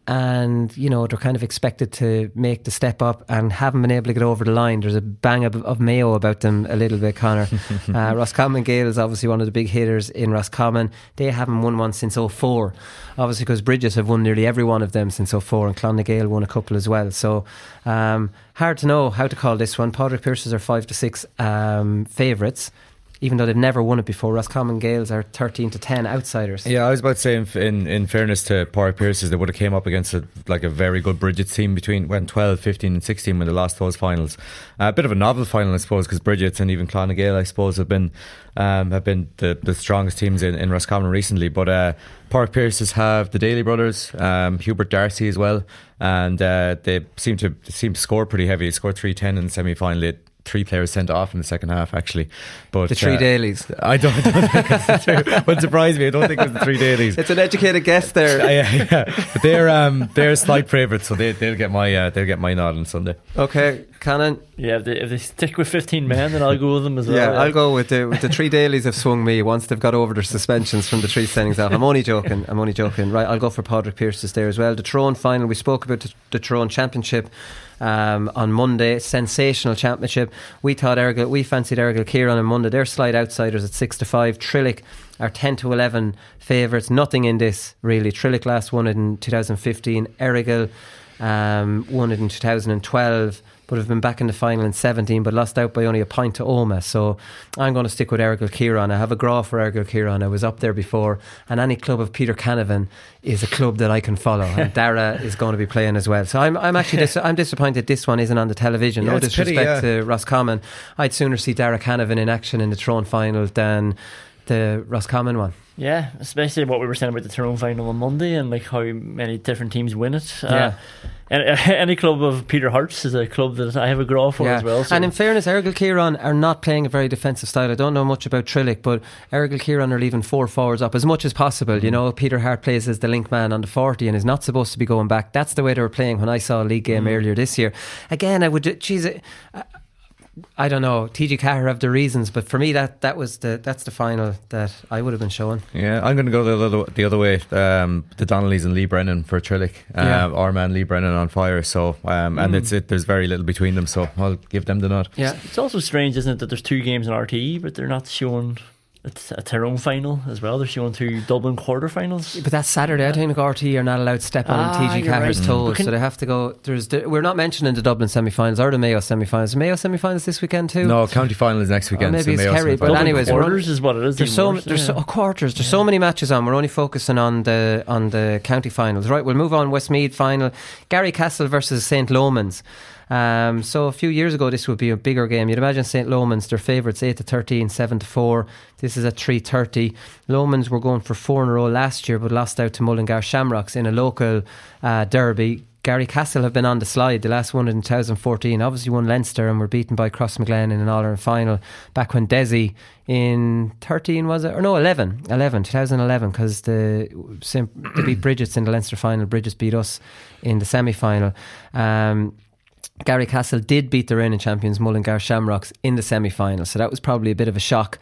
Speaker 5: And you know, they're kind of expected to make the step up and haven't been able to get over the line. There's a bang of, of mayo about them a little bit, Conor. uh, Roscommon Gale is obviously one of the big hitters in Roscommon. They haven't won one since oh four, obviously, because Bridges have won nearly every one of them since oh four, and Clonagale won a couple as well. So um, hard to know how to call this one. Padraig Pearses are five to six um, favourites, even though they've never won it before. Roscommon Gales are thirteen to ten outsiders.
Speaker 6: Yeah, I was about to say, in in, in fairness to Padraig Pearses, they would have came up against a, like a very good Bridget's team between when twelve, fifteen and sixteen when they lost those finals. Uh, a bit of a novel final, I suppose, because Bridget's and even Clonagale, I suppose, have been um, have been the, the strongest teams in, in Roscommon recently. But uh, Padraig Pearses have the Daly brothers, um, Hubert Darcy as well, and uh, they seem to seem to score pretty heavy. They scored three ten in the semi-final. It, Three players sent off in the second half, actually. But
Speaker 5: the three
Speaker 6: uh,
Speaker 5: Dailies.
Speaker 6: I don't, I don't think it's the three. Wouldn't surprise me. I don't think it was the three Dailies.
Speaker 5: It's an educated guess there.
Speaker 6: uh, yeah, yeah. But they're um, they're slight favourites, so they they'll get my uh, they'll get my nod on Sunday.
Speaker 5: Okay, Cannon.
Speaker 7: Yeah, if they, if they stick with fifteen men, then I'll go with them as well.
Speaker 5: Yeah,
Speaker 7: yeah.
Speaker 5: I'll go with the with the three Dailies have swung me once they've got over their suspensions from the three sendings off. I'm only joking. I'm only joking. Right, I'll go for Padraig Pearses there as well. The Tyrone final. We spoke about the, the Tyrone Championship. Um, on Monday, sensational championship. We thought Ergel, we fancied Ergel Kieran on Monday. They're slight outsiders at six to five. Trillick are ten to eleven favourites. Nothing in this really. Trillick last won it in two thousand fifteen. Ergel um, won it in two thousand twelve, but have been back in the final in seventeen, but lost out by only a point to Oma. So I'm going to stick with Ergel Kieran. I have a graw for Ergel Kieran. I was up there before, and any club of Peter Canavan is a club that I can follow, and Dara is going to be playing as well. So I'm I'm actually dis- I'm disappointed this one isn't on the television.
Speaker 6: Yeah,
Speaker 5: no
Speaker 6: it's
Speaker 5: disrespect
Speaker 6: pity, yeah.
Speaker 5: to Roscommon. I'd sooner see Dara Canavan in action in the Tyrone final than the Roscommon one.
Speaker 7: Yeah, especially what we were saying about the Tyrone final on Monday and like how many different teams win it.
Speaker 5: Yeah.
Speaker 7: Uh, and, uh, any club of Peter Hart's is a club that I have a graw for
Speaker 5: Yeah.
Speaker 7: as well. So.
Speaker 5: And in fairness, Ergel Kieran are not playing a very defensive style. I don't know much about Trillick, but Ergel Kieran are leaving four forwards up as much as possible. Mm. You know, Peter Hart plays as the link man on the forty and is not supposed to be going back. That's the way they were playing when I saw a league game mm. earlier this year. Again, I would, geez, I, I don't know. T G Cahir have the reasons, but for me, that, that was the that's the final that I would have been showing.
Speaker 6: Yeah, I'm going to go the other the other way. Um, the Donnellys and Lee Brennan for Trillick. Um,
Speaker 5: Yeah.
Speaker 6: Our man Lee Brennan on fire. So um, and
Speaker 7: Mm.
Speaker 6: it's it. There's very little between them. So I'll give them the nod.
Speaker 5: Yeah,
Speaker 7: it's also strange, isn't it, that there's two games in R T E, but they're not showing It's a Tyrone final as well. They're showing two Dublin quarterfinals.
Speaker 5: But that's Saturday. I think R T E are not allowed to step on
Speaker 7: Ah,
Speaker 5: T G
Speaker 7: you're
Speaker 5: Cahir's
Speaker 7: right.
Speaker 5: toes,
Speaker 7: Can-
Speaker 5: so they have to go. There's the, we're not mentioning the Dublin semi-finals or the Mayo semi-finals. Mayo semi-finals this weekend too.
Speaker 6: No, county final is next weekend.
Speaker 5: Or maybe
Speaker 6: so
Speaker 5: it's
Speaker 6: Mayo
Speaker 5: Kerry, but
Speaker 6: semi-final.
Speaker 5: anyways, we're
Speaker 7: quarters
Speaker 5: on-
Speaker 7: is what it is.
Speaker 5: There's so
Speaker 7: anymore,
Speaker 5: there's
Speaker 7: yeah.
Speaker 5: so, oh, quarters. There's so many matches on. We're only focusing on the on the county finals. Right, we'll move on. Westmeath final. Garrycastle versus Saint Lomans. Um, so a few years ago, this would be a bigger game. You'd imagine Saint Lomans, their favourites, eight to thirteen, seven to four. This is at three thirty. Lomans were going for four in a row last year, but lost out to Mullingar Shamrocks in a local uh, derby. Garrycastle have been on the slide. The last one in two thousand fourteen, obviously won Leinster and were beaten by Crossmaglen in an All-Ireland final back when Desi in thirteen, was it? Or no, eleven, eleven, twenty eleven, because the, they beat Bridget's in the Leinster final. Bridget's beat us in the semi-final. Um, Garrycastle did beat the reigning champions Mullingar Shamrocks in the semi-final, so that was probably a bit of a shock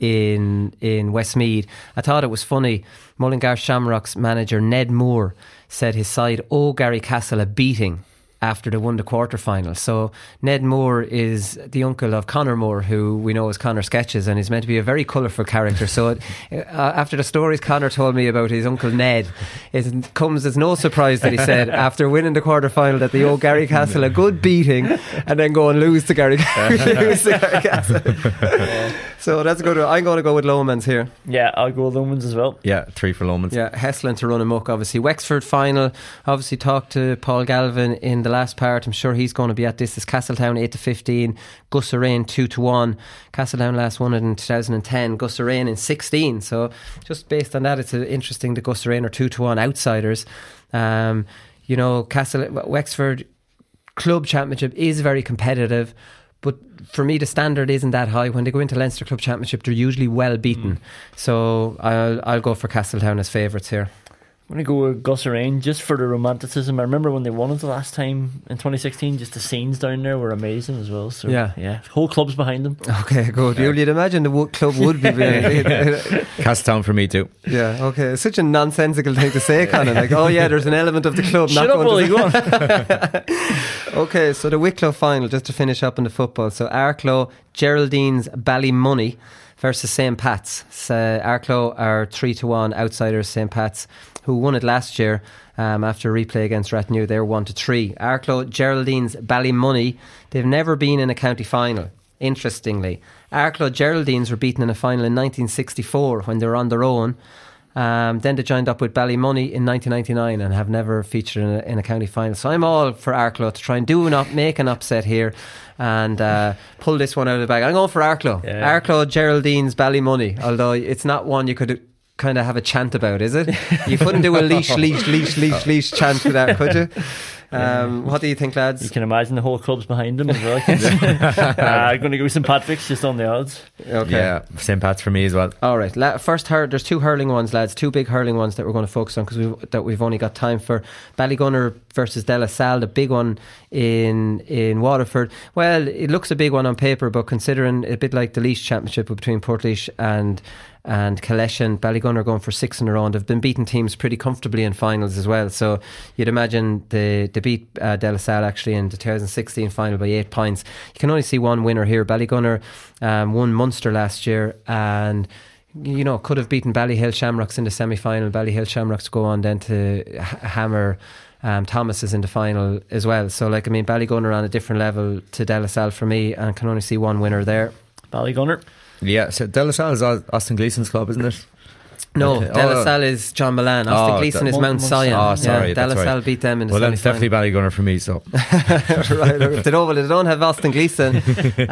Speaker 5: in in Westmeath. I thought it was funny. Mullingar Shamrocks manager Ned Moore said his side owe Garrycastle a beating after they won the quarter-final. So Ned Moore is the uncle of Conor Moore, who we know as Conor Sketches, and is meant to be a very colourful character. So it, uh, after the stories Conor told me about his uncle Ned, it comes as no surprise that he said after winning the quarter-final that they owe Garrycastle a good beating and then go and lose to Garrycastle. lose to Garrycastle. So that's good. I'm going to go with Lomans here.
Speaker 7: Yeah, I'll go with Lomans as well.
Speaker 6: Yeah, three for Lomans.
Speaker 5: Yeah, Heslin to run amok, obviously. Wexford final. Obviously talked to Paul Galvin in the last part. I'm sure he's going to be at this. It's Castletown eight to fifteen, Gusserain two to one. Castletown last won it in two thousand ten, Gusserain in sixteen. So just based on that, it's interesting that Gusserain are two to one outsiders. Um, you know, Castle Wexford Club Championship is very competitive, but for me the standard isn't that high. When they go into Leinster Club Championship, they're usually well beaten. Mm. So I'll, I'll go for Castletown as favourites here.
Speaker 7: I'm going to go with Gusserain just for the romanticism. I remember when they won it the last time in twenty sixteen, just the scenes down there were amazing as well. So
Speaker 5: yeah,
Speaker 7: yeah, whole club's behind them.
Speaker 5: Okay, good. Yeah. You'd imagine the club would be
Speaker 6: Castletown for me too.
Speaker 5: Yeah, okay. It's such a nonsensical thing to say, kind of like, oh yeah, there's an element of the club
Speaker 7: Shut
Speaker 5: not
Speaker 7: up,
Speaker 5: going
Speaker 7: Ollie,
Speaker 5: to go on. Okay, so the Wicklow final, just to finish up in the football. So Arklow, Geraldine's Ballymoney versus Saint Pat's. So Arklow are three to one outsiders. Saint Pat's, who won it last year um, after a replay against Rathnew, they're one to three. Arklow, Geraldine's Ballymoney, they've never been in a county final. Interestingly, Arklow Geraldines were beaten in a final in nineteen sixty-four when they were on their own. Um, then they joined up with Ballymoney in nineteen ninety-nine and have never featured in a, in a county final. So I'm all for Arklow to try and do an up, make an upset here and uh, pull this one out of the bag. I'm going for Arklow. Yeah. Arklow, Geraldines, Ballymoney. Although it's not one you could kind of have a chant about, is it? You couldn't do a leash, leash, leash, leash, leash chant for that, could you? Um, what do you think, lads?
Speaker 7: You can imagine the whole club's behind them as well. uh, I'm going to go with Saint Patrick's just on the odds.
Speaker 5: Okay.
Speaker 6: Yeah, Saint Pat's for me as well.
Speaker 5: All right. La- first, hur- there's two hurling ones, lads. Two big hurling ones that we're going to focus on because we've, that we've only got time for. Ballygunner versus De La Salle, the big one in in Waterford. Well, it looks a big one on paper, but considering a bit like the Laois Championship between Portlaoise and and Collection, Ballygunner going for six in a row, and they've been beating teams pretty comfortably in finals as well. So you'd imagine they, they beat uh, De La Salle actually in the two thousand sixteen final by eight points. You can only see one winner here. Ballygunner um, won Munster last year and, you know, could have beaten Ballyhill Shamrocks in the semi-final. Ballyhill Shamrocks go on then to h- hammer um, Thomas's in the final as well. So, like, I mean, Ballygunner on a different level to De La Salle for me, and can only see one winner there.
Speaker 7: Ballygunner.
Speaker 6: Yeah, so De La Salle is Austin Gleeson's club, isn't it?
Speaker 5: No,
Speaker 6: okay.
Speaker 5: De La
Speaker 6: oh,
Speaker 5: Salle is John Milan. Austin
Speaker 6: oh,
Speaker 5: Gleeson
Speaker 6: that,
Speaker 5: is Mount Sion.
Speaker 6: Oh, sorry,
Speaker 5: yeah, De La Salle
Speaker 6: right.
Speaker 5: beat them in the
Speaker 6: well,
Speaker 5: semi-final.
Speaker 6: Well, then it's definitely Ballygunner for me, so.
Speaker 5: Right, if they don't, well, they don't have Austin Gleeson.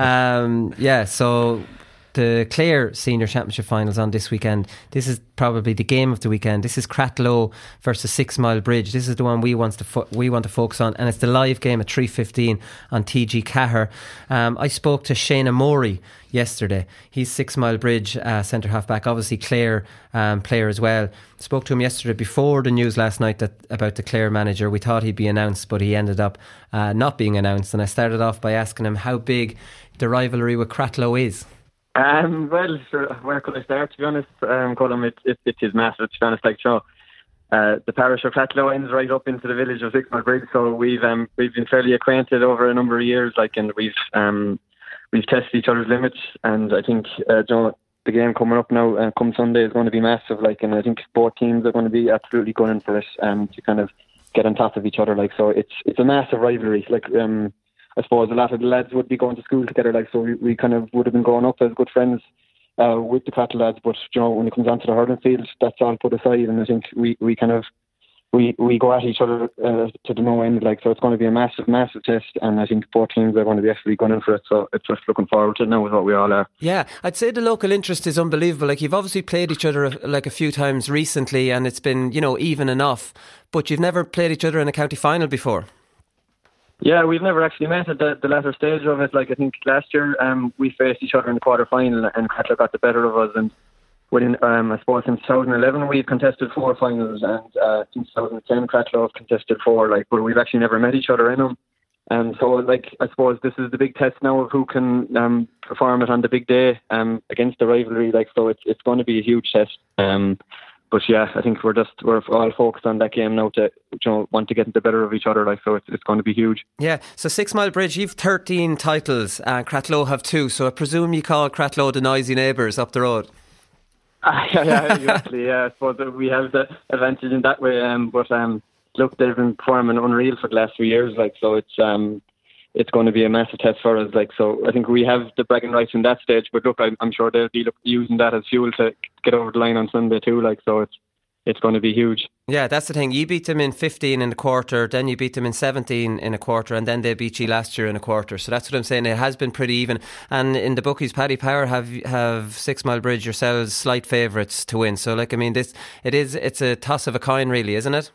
Speaker 5: um, yeah, so the Clare Senior Championship finals on this weekend. This is probably the game of the weekend. This is Cratloe versus Six Mile Bridge. This is the one we want to fo- we want to focus on, and it's the live game at three fifteen on T G Cahir. Um, I spoke to Shane Amori yesterday. He's Six Mile Bridge uh, centre half back, obviously Clare um, player as well. Spoke to him yesterday before the news last night that about the Clare manager. We thought he'd be announced, but he ended up uh, not being announced. And I started off by asking him how big the rivalry with Cratloe is.
Speaker 13: Um, well, sure, where could I start, to be honest? Um, Colin, it, it, it is massive, to be honest. Like, so, uh, the parish of Cratloe ends right up into the village of Six Mile Bridge, so we've um, we've been fairly acquainted over a number of years, like, and we've um, we've tested each other's limits, and I think, uh, you know, the game coming up now, uh, come Sunday, is going to be massive. Like, and I think both teams are going to be absolutely gunning for it, um, to kind of get on top of each other. Like, so it's it's a massive rivalry. Like, um, I suppose a lot of the lads would be going to school together. Like, so we, we kind of would have been growing up as good friends uh, with the Cratloe lads. But you know, when it comes onto the hurling field, that's all put aside, and I think we we kind of. We, we go at each other uh, to the no end, like, so it's going to be a massive, massive test, and I think both teams are going to be actually gunning for it, so it's just looking forward to it now with what we all are.
Speaker 5: Yeah, I'd say the local interest is unbelievable. Like, you've obviously played each other like a few times recently, and it's been, you know, even enough, but you've never played each other in a county final before.
Speaker 13: Yeah, we've never actually met at the, the latter stage of it. Like, I think last year um, we faced each other in the quarter final, and Cratloe got the better of us, and within, um, I suppose, since twenty eleven we've contested four finals, and uh, since twenty ten Cratloe have contested four, like, but we've actually never met each other in them. And so, like, I suppose this is the big test now of who can um, perform it on the big day um, against the rivalry. Like, so it's it's going to be a huge test. Um, but yeah, I think we're just we're all focused on that game now to, you know, want to get the better of each other. Like, so it's it's going to be huge.
Speaker 5: Yeah. So Six Mile Bridge, you've thirteen titles, and Cratloe have two. So I presume you call Cratloe the noisy neighbours up the road.
Speaker 13: Uh, yeah, yeah, exactly. Yeah, I suppose that we have the advantage in that way. Um, but um, look, they've been performing unreal for the last few years. Like, so it's um, it's going to be a massive test for us. Like, so I think we have the bragging rights in that stage. But look, I'm, I'm sure they'll be look, using that as fuel to get over the line on Sunday too. Like, so it's it's going to be huge.
Speaker 5: Yeah, that's the thing. You beat them in fifteen in a quarter, then you beat them in seventeen in a quarter, and then they beat you last year in a quarter. So that's what I'm saying. It has been pretty even. And in the bookies, Paddy Power have have Six Mile Bridge yourselves slight favourites to win. So, like, I mean, this it is it's a toss of a coin, really, isn't it?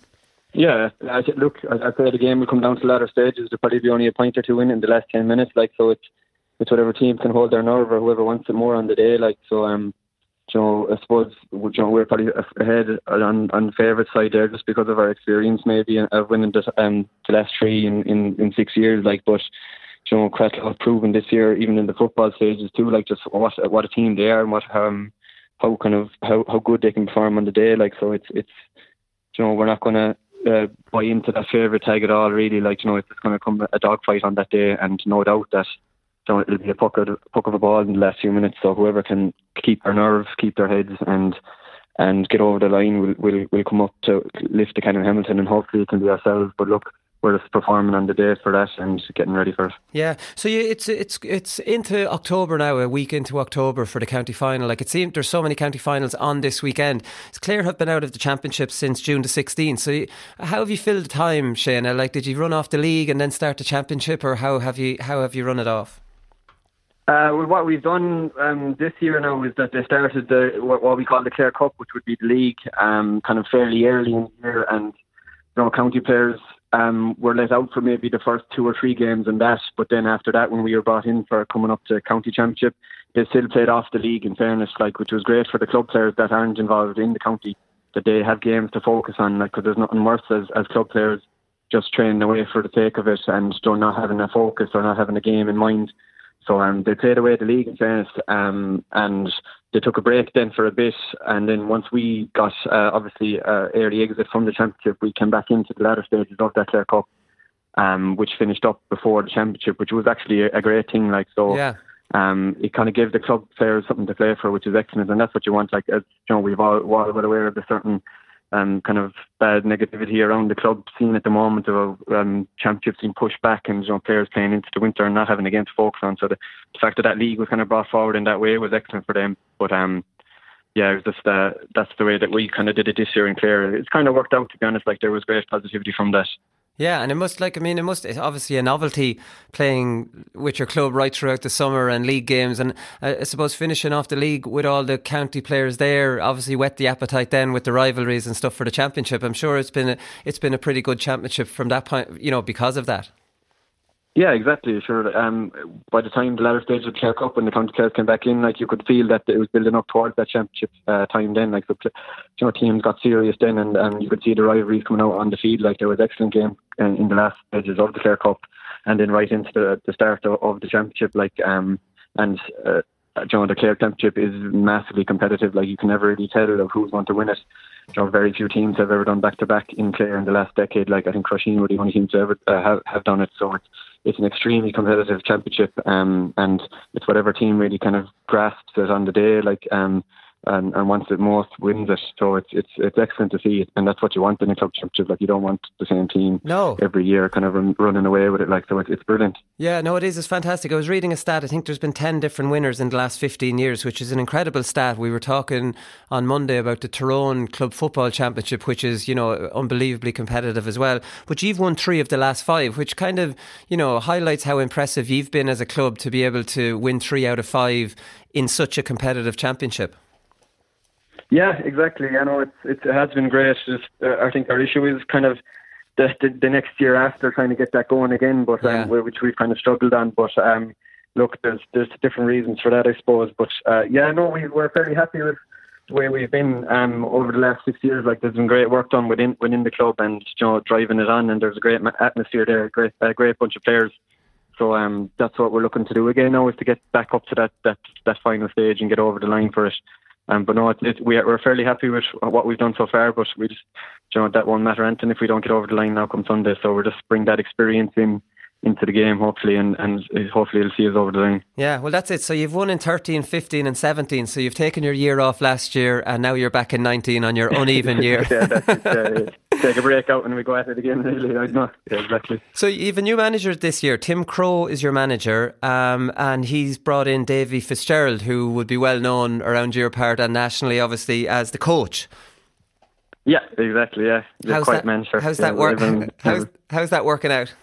Speaker 13: Yeah, I th- look, I, I say the game will come down to the latter stages. There'll probably be only a point or two in in the last ten minutes. Like, so it's it's whatever team can hold their nerve, or whoever wants it more on the day. Like, so um. You know, I suppose, you know, we're probably ahead on on the favourite side there just because of our experience maybe of winning the, um, the last three in, in, in six years. Like, but you know, Cratloe have proven this year, even in the football stages too, like just what what a team they are and what um how kind of how, how good they can perform on the day. Like, so it's it's you know, we're not going to uh, buy into that favourite tag at all. Really, like, you know, it's going to come a dogfight on that day, and no doubt that. So it'll be a puck of, puck of a ball in the last few minutes. So whoever can keep their nerve, keep their heads, and and get over the line will will will come up to lift the Canon Hamilton, and hopefully it can be ourselves. But look, we're just performing on the day for that and getting ready for it.
Speaker 5: Yeah. So you, it's it's it's into October now, a week into October for the county final. Like, it seems there's so many county finals on this weekend. Clare have been out of the championship since June the sixteenth. So you, how have you filled the time, Shane? Like, did you run off the league and then start the championship, or how have you how have you run it off?
Speaker 13: Uh, well, what we've done um, this year now is that they started the what, what we call the Clare Cup, which would be the league, um, kind of fairly early in the year, and you know, county players um, were let out for maybe the first two or three games and that, but then after that, when we were brought in for coming up to county championship, they still played off the league, in fairness, like, which was great for the club players that aren't involved in the county, that they have games to focus on, like, because there's nothing worse as, as club players just training away for the sake of it and not having a focus or not having a game in mind. So um, they played away at the league, in fairness, um, and they took a break then for a bit. And then once we got, uh, obviously, uh, early exit from the championship, we came back into the latter stages of that Clare Cup, um, which finished up before the championship, which was actually a, a great thing. Like, so, yeah. um, it kind of gave the club players something to play for, which is excellent, and that's what you want. Like, as you know, we've all, we're all well aware of the certain um, kind of bad negativity around the club scene at the moment of um, championships being pushed back, and, you know, players playing into the winter and not having a game to focus on. So the, the fact that that league was kind of brought forward in that way was excellent for them. But um, yeah, it was just uh, that's the way that we kind of did it this year in Clare. It's kind of worked out, to be honest. Like, there was great positivity from that.
Speaker 5: Yeah, and it must, like, I mean, it must, it's obviously a novelty playing with your club right throughout the summer and league games, and uh, I suppose finishing off the league with all the county players there obviously whet the appetite then with the rivalries and stuff for the championship. I'm sure it's been a, it's been a pretty good championship from that point, you know, because of that.
Speaker 13: Yeah, exactly. Sure. Um, by the time the latter stage of the Clare Cup, when the county players came back in, like, you could feel that it was building up towards that championship uh, time. Then, like, the, you know, teams got serious then, and, and you could see the rivalries coming out on the field. Like, there was excellent game in, in the last stages of the Clare Cup, and then right into the, the start of, of the championship. Like, um, and uh, uh, you know, the Clare Championship is massively competitive. Like, you can never really tell of who's going to win it. You know, very few teams have ever done back-to-back in Clare in the last decade. Like, I think Crusheen were the only teams to ever uh, have, have done it. So it's it's an extremely competitive championship, um, and it's whatever team really kind of grasps it on the day. Like, um, And, and wants it most wins it. So it's it's it's excellent to see, and that's what you want in a club championship. Like, you don't want the same team
Speaker 5: no.
Speaker 13: every year kind of run, running away with it. Like, so it's, it's brilliant.
Speaker 5: Yeah, no, it is. It's fantastic. I was reading a stat. I think there's been ten different winners in the last fifteen years, which is an incredible stat. We were talking on Monday about the Tyrone Club Football Championship, which is, you know, unbelievably competitive as well. But you've won three of the last five, which kind of, you know, highlights how impressive you've been as a club to be able to win three out of five in such a competitive championship.
Speaker 13: Yeah, exactly. I know it's, it's it has been great. Just, uh, I think our issue is kind of the, the the next year after trying to get that going again, but um,
Speaker 5: yeah.
Speaker 13: which we've kind of struggled on. But um, look, there's there's different reasons for that, I suppose. But uh, yeah, no, we we're fairly happy with the way we've been um, over the last six years. Like, there's been great work done within within the club, and, you know, driving it on. And there's a great atmosphere there, great a great bunch of players. So um, that's what we're looking to do again now, is to get back up to that that that final stage and get over the line for it. Um, but no, it, it, we are, we're fairly happy with what we've done so far, but we just, you know, that won't matter anything if we don't get over the line now come Sunday. So we'll just bring that experience in into the game, hopefully, and, and hopefully it'll see us over the line.
Speaker 5: Yeah, well, that's it. So you've won in thirteen, fifteen and seventeen. So you've taken your year off last year, and now you're back in nineteen on your uneven year.
Speaker 13: yeah, that's it. Uh, take a break out and we go at it again, really. I know. Yeah, exactly.
Speaker 5: So you've a new manager this year. Tim Crowe is your manager, um, and he's brought in Davy Fitzgerald, who would be well known around your part and nationally, obviously, as the coach.
Speaker 13: Yeah, exactly, yeah.
Speaker 5: How's
Speaker 13: quite
Speaker 5: that,
Speaker 13: manager.
Speaker 5: how's,
Speaker 13: yeah,
Speaker 5: that work,
Speaker 13: even,
Speaker 5: how's, how's that working out?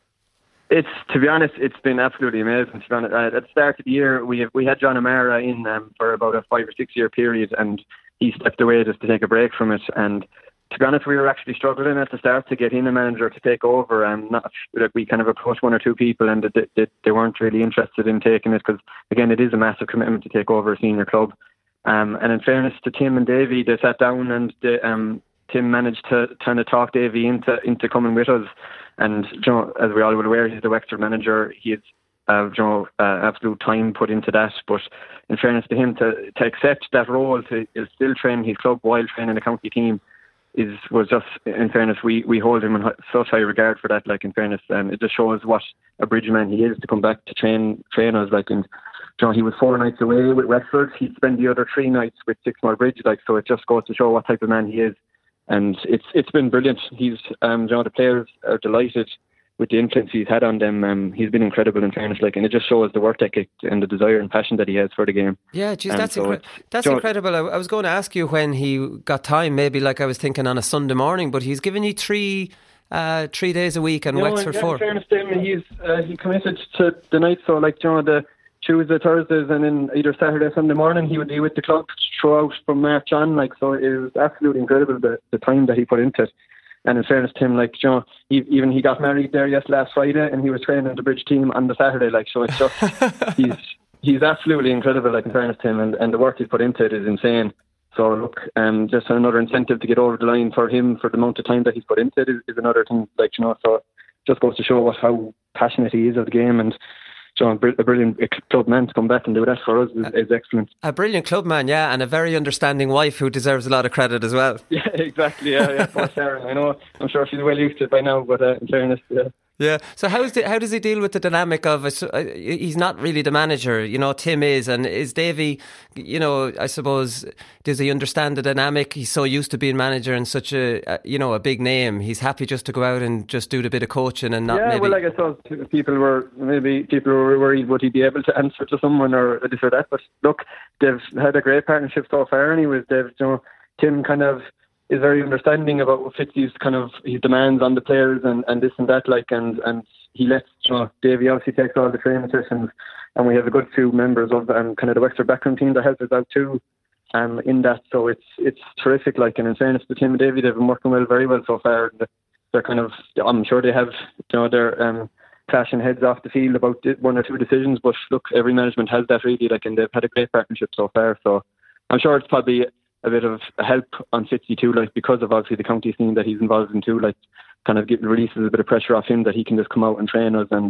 Speaker 13: It's, to be honest, it's been absolutely amazing. To be honest, uh, at the start of the year, we have, we had John O'Mara in um, for about a five or six year period, and he stepped away just to take a break from it. And to be honest, we were actually struggling at the start to get in a manager to take over. And um, not like we kind of approached one or two people, and they, they, they weren't really interested in taking it because, again, it is a massive commitment to take over a senior club. Um, and in fairness to Tim and Davy, they sat down and they, um, Tim managed to kind of talk Davy into into coming with us. And, you know, as we all were aware, he's the Wexford manager. He has uh, you know, uh, absolute time put into that. But in fairness to him, to, to accept that role, to, to still train his club while training the county team, is was just, in fairness, we, we hold him in such high regard for that. Like, in fairness, um, it just shows what a bridgeman he is to come back to train train us. Like, and, you know, he was four nights away with Wexford. He'd spend the other three nights with Sixmore Bridge. Like, so it just goes to show what type of man he is. And it's it's been brilliant. He's um, you know, the players are delighted with the influence he's had on them. Um, he's been incredible in fairness, like, and it just shows the work ethic and the desire and passion that he has for the game.
Speaker 5: Yeah, geez,
Speaker 13: um,
Speaker 5: that's
Speaker 13: so
Speaker 5: incre- that's
Speaker 13: you know,
Speaker 5: incredible. I, I was going to ask you when he got time, maybe like I was thinking on a Sunday morning, but he's given you three uh, three days a week and
Speaker 13: you know,
Speaker 5: Wexford
Speaker 13: yeah,
Speaker 5: four.
Speaker 13: In fairness to him, he's uh, he committed to the night. So, like, you know, the Tuesday, Thursdays, and then either Saturday, Sunday morning, he would be with the club throughout from March on. Like, so it was absolutely incredible the, the time that he put into it. And in fairness to him, like, you know, he, even he got married there yes last Friday, and he was training the Bridge team on the Saturday. Like, so it's just he's he's absolutely incredible. Like, in fairness to him, and, and the work he's put into it is insane. So look, um, just another incentive to get over the line for him for the amount of time that he's put into it is, is another thing. Like, you know, so it just goes to show what how passionate he is of the game. And John, a brilliant club man to come back and do that for us is, is excellent.
Speaker 5: A brilliant club man, yeah, and a very understanding wife who deserves a lot of credit as well.
Speaker 13: Yeah, exactly. Yeah, yeah. Poor Sharon. I know. I'm sure she's well used to it by now, but uh, in fairness, yeah.
Speaker 5: Yeah. So how is the, how does he deal with the dynamic of uh, he's not really the manager, you know, Tim is, and is Davy, you know, I suppose, does he understand the dynamic? He's so used to being manager and such a, a you know, a big name. He's happy just to go out and just do the bit of coaching and not
Speaker 13: yeah,
Speaker 5: maybe.
Speaker 13: well, like I thought, people were maybe people were worried would he be able to answer to someone or this or that. But look, they've had a great partnership so far. Anyways, they've, you know, Tim kind of is very understanding about what Fitzy's kind of his demands on the players and, and this and that, like, and, and he lets, you know, Davy obviously takes all the training sessions, and we have a good few members of um, kind of the Wexford background team that help us out too um, in that. So it's it's terrific, like, and in fairness to Tim and Davy, they've been working well, very well so far. They're kind of, I'm sure they have, you know, they're um, clashing heads off the field about one or two decisions, but look, every management has that really, like, and they've had a great partnership so far. So I'm sure it's probably a bit of a help on Fitzy too, like, because of obviously the county scene that he's involved in too, like, kind of get, releases a bit of pressure off him that he can just come out and train us and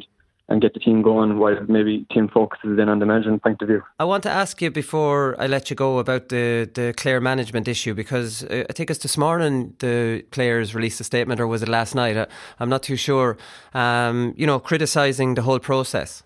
Speaker 13: and get the team going while maybe team focuses in on the management point of view.
Speaker 5: I want to ask you before I let you go about the, the Clare management issue, because uh, I think it's this morning the players released a statement, or was it last night? I, I'm not too sure. Um, you know, criticising the whole process.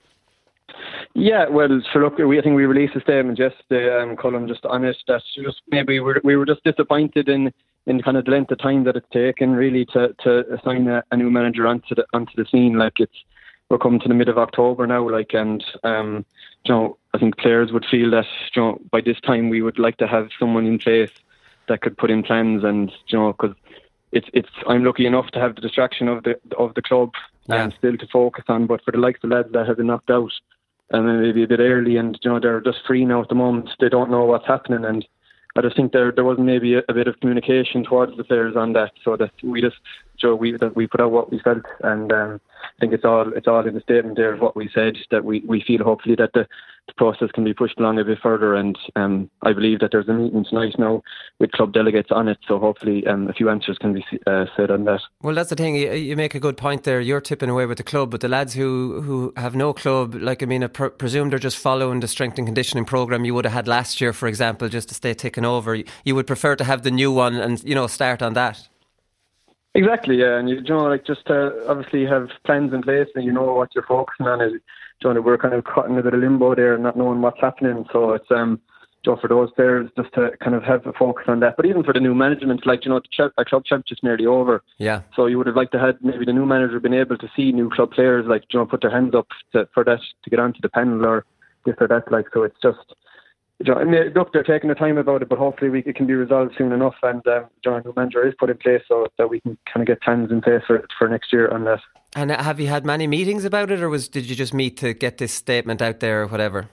Speaker 13: Yeah, well, so look, we, I think we released a statement yesterday, um, Colin, just on it, that just maybe we were, we were just disappointed in, in kind of the length of time that it's taken really to, to assign a, a new manager onto the onto the scene. Like, it's we're coming to the mid of October now, like, and um, you know, I think players would feel that, you know, by this time we would like to have someone in place that could put in plans, and you know, because it's it's I'm lucky enough to have the distraction of the of the club yeah. and still to focus on. But for the likes of lads that have been knocked out, and maybe a bit early, and you know, they're just free now at the moment, they don't know what's happening, and I just think there there wasn't maybe a, a bit of communication towards the players on that, so that we just Joe we that we put out what we felt, and um, I think it's all it's all in the statement there of what we said, that we, we feel hopefully that the, the process can be pushed along a bit further, and um, I believe that there's a meeting tonight now with club delegates on it, so hopefully um, a few answers can be uh, said on that.
Speaker 5: Well, that's the thing, you, you make a good point there. You're tipping away with the club, but the lads who, who have no club, like, I mean, I pr- presume they're just following the strength and conditioning programme you would have had last year, for example, just to stay ticking over. You would prefer to have the new one and, you know, start on that.
Speaker 13: Exactly, yeah, and you, you know, like, just to obviously have plans in place and you know what you're focusing on. Is, you know, we're kind of caught in a bit of limbo there, not knowing what's happening. So it's um, you know, for those players just to kind of have a focus on that. But even for the new management, like, you know, the ch- club championship's nearly over. Yeah. So you would have liked to have maybe the new manager been able to see new club players, like, you know, put their hands up to, for that to get onto the panel or this or that. Like, so it's just. You know, I mean, look, they're taking the time about it, but hopefully we, it can be resolved soon enough, and um, you know, a new manager is put in place so that we can kind of get plans in place for for next year on that.
Speaker 5: And have you had many meetings about it, or was did you just meet to get this statement out there or whatever?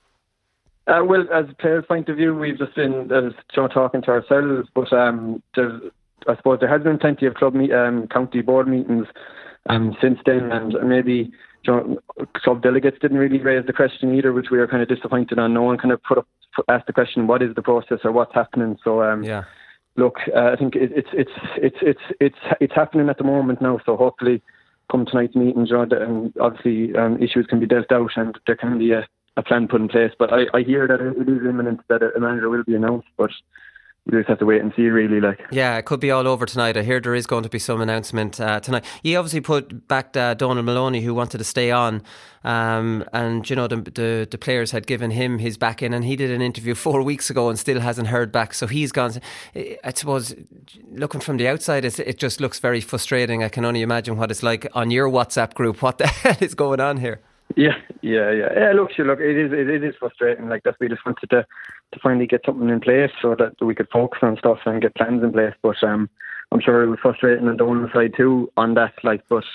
Speaker 13: Uh, well, as a player's point of view, we've just been uh, you know, talking to ourselves, but um, there's, I suppose there has been plenty of club meet, um, county board meetings um, since then, and maybe. You know, club delegates didn't really raise the question either, which we were kind of disappointed on. No one kind of put up, put, asked the question, what is the process or what's happening? So, um, yeah. Look, uh, I think it, it's it's it's it's it's it's happening at the moment now. So hopefully, come tonight's meeting, you know, and obviously um, issues can be dealt out and there can be a, a plan put in place. But I, I hear that it is imminent that a manager will be announced, but. We just have to wait and see, really. Like,
Speaker 5: yeah, it could be all over tonight. I hear there is going to be some announcement uh, tonight. You obviously put back uh, Donald Maloney, who wanted to stay on, um, and you know the, the the players had given him his back in, and he did an interview four weeks ago and still hasn't heard back. So he's gone. I suppose, looking from the outside, it's, it just looks very frustrating. I can only imagine what it's like on your WhatsApp group. What the hell is going on here?
Speaker 13: Yeah, yeah, yeah. Yeah, look, sure, look, it is, it, it is frustrating. Like, that we just wanted to, to finally get something in place so that we could focus on stuff and get plans in place. But um, I'm sure it was frustrating on the one side too on that. Like, but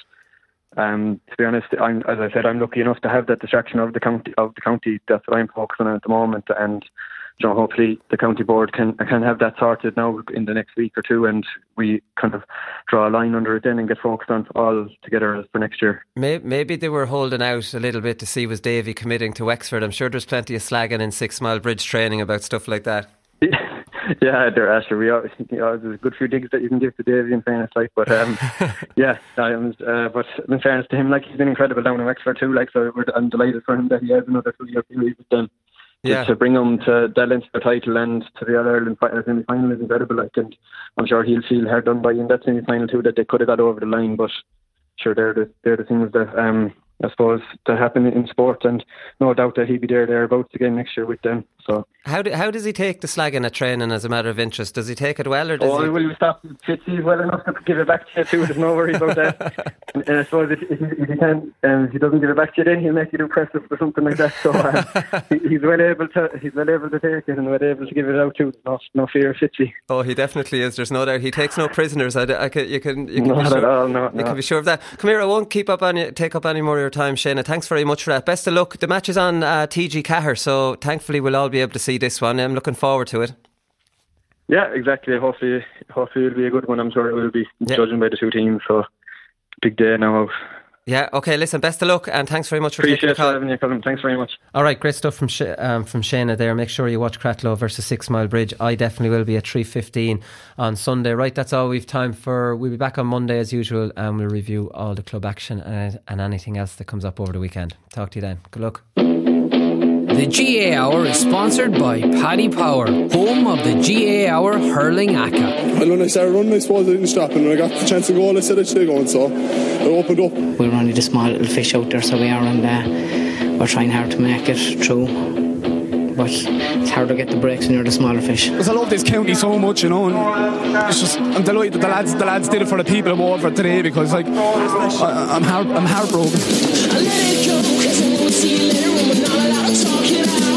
Speaker 13: um, to be honest, I'm, as I said, I'm lucky enough to have that distraction of the county. Of the county, that's what I'm focusing on at the moment, and. You know, hopefully the county board can can have that sorted now in the next week or two, and we kind of draw a line under it then and get focused on all together for next year.
Speaker 5: Maybe they were holding out a little bit to see was Davy committing to Wexford. I'm sure there's plenty of slagging in Six Mile Bridge training about stuff like that.
Speaker 13: Yeah, there are. We are, you know, there's a good few digs that you can give to Davy in fairness, like, but um, yeah, I am. Uh, but in fairness to him, like, he's been incredible down in Wexford too. Like, so we're, I'm delighted for him that he has another two-year period with them. Yeah. To bring him to that Leinster title and to the other Ireland semi-final is incredible. Like, and I'm sure he'll feel hard done by in that semi-final too, that they could have got over the line. But sure, they're the they're the things that um, I suppose that happen in sport, and no doubt that he'll be there thereabouts again next year with them. So
Speaker 5: how do, how does he take the slagging at training as a matter of interest? Does he take it well, or does
Speaker 13: oh,
Speaker 5: he?
Speaker 13: Will we stop Fitzy well enough to give it back to you too? There's no worry about that. and, and I suppose if, if, if he can, um, if he doesn't give it back to you, then he'll make it impressive or something like that. So um, he, he's well able to he's well able to take it and well able to give it out too. No, no fear of Fitzy.
Speaker 5: Oh, he definitely is. There's no doubt. He takes no prisoners. I, I can, you can you can
Speaker 13: not
Speaker 5: be sure.
Speaker 13: At all, no,
Speaker 5: you
Speaker 13: no.
Speaker 5: can be sure of that. Come here. I won't keep up any take up any more of your time, Shayna. Thanks very much for that. Best of luck. The match is on uh, T G Cahir, so thankfully we'll all be able to see this one. I'm looking forward to it.
Speaker 13: Yeah, exactly. Hopefully, hopefully it'll be a good one. I'm sure it will be, yeah. Judging by the two teams. So big day now out.
Speaker 5: Yeah, okay, listen, best of luck and thanks very much for
Speaker 13: Appreciate
Speaker 5: taking the call.
Speaker 13: having you, Colin. Thanks very much.
Speaker 5: All right, great stuff from Sh- um, from Shayna there. Make sure you watch Cratloe versus Six Mile Bridge. I definitely will be at three fifteen on Sunday. Right, that's all we've time for. We'll be back on Monday as usual and we'll review all the club action and, and anything else that comes up over the weekend. Talk to you then. Good luck.
Speaker 1: The G A Hour is sponsored by Paddy Power, home of the G A Hour hurling A C A.
Speaker 14: And when I started running, I suppose I didn't stop, and when I got the chance to go, I said I should go, so I opened up.
Speaker 15: We're only the small little fish out there, so we are, and uh, we're trying hard to make it through. But it's hard to get the breaks when you're the smaller fish.
Speaker 16: Because I love this county so much, you know, and it's just, I'm delighted that the lads, the lads did it for the people I'm over today, because like I, I'm heart, I'm heartbroken. I let it go, 'cause I won't see you later when we're not allowed to talk it out.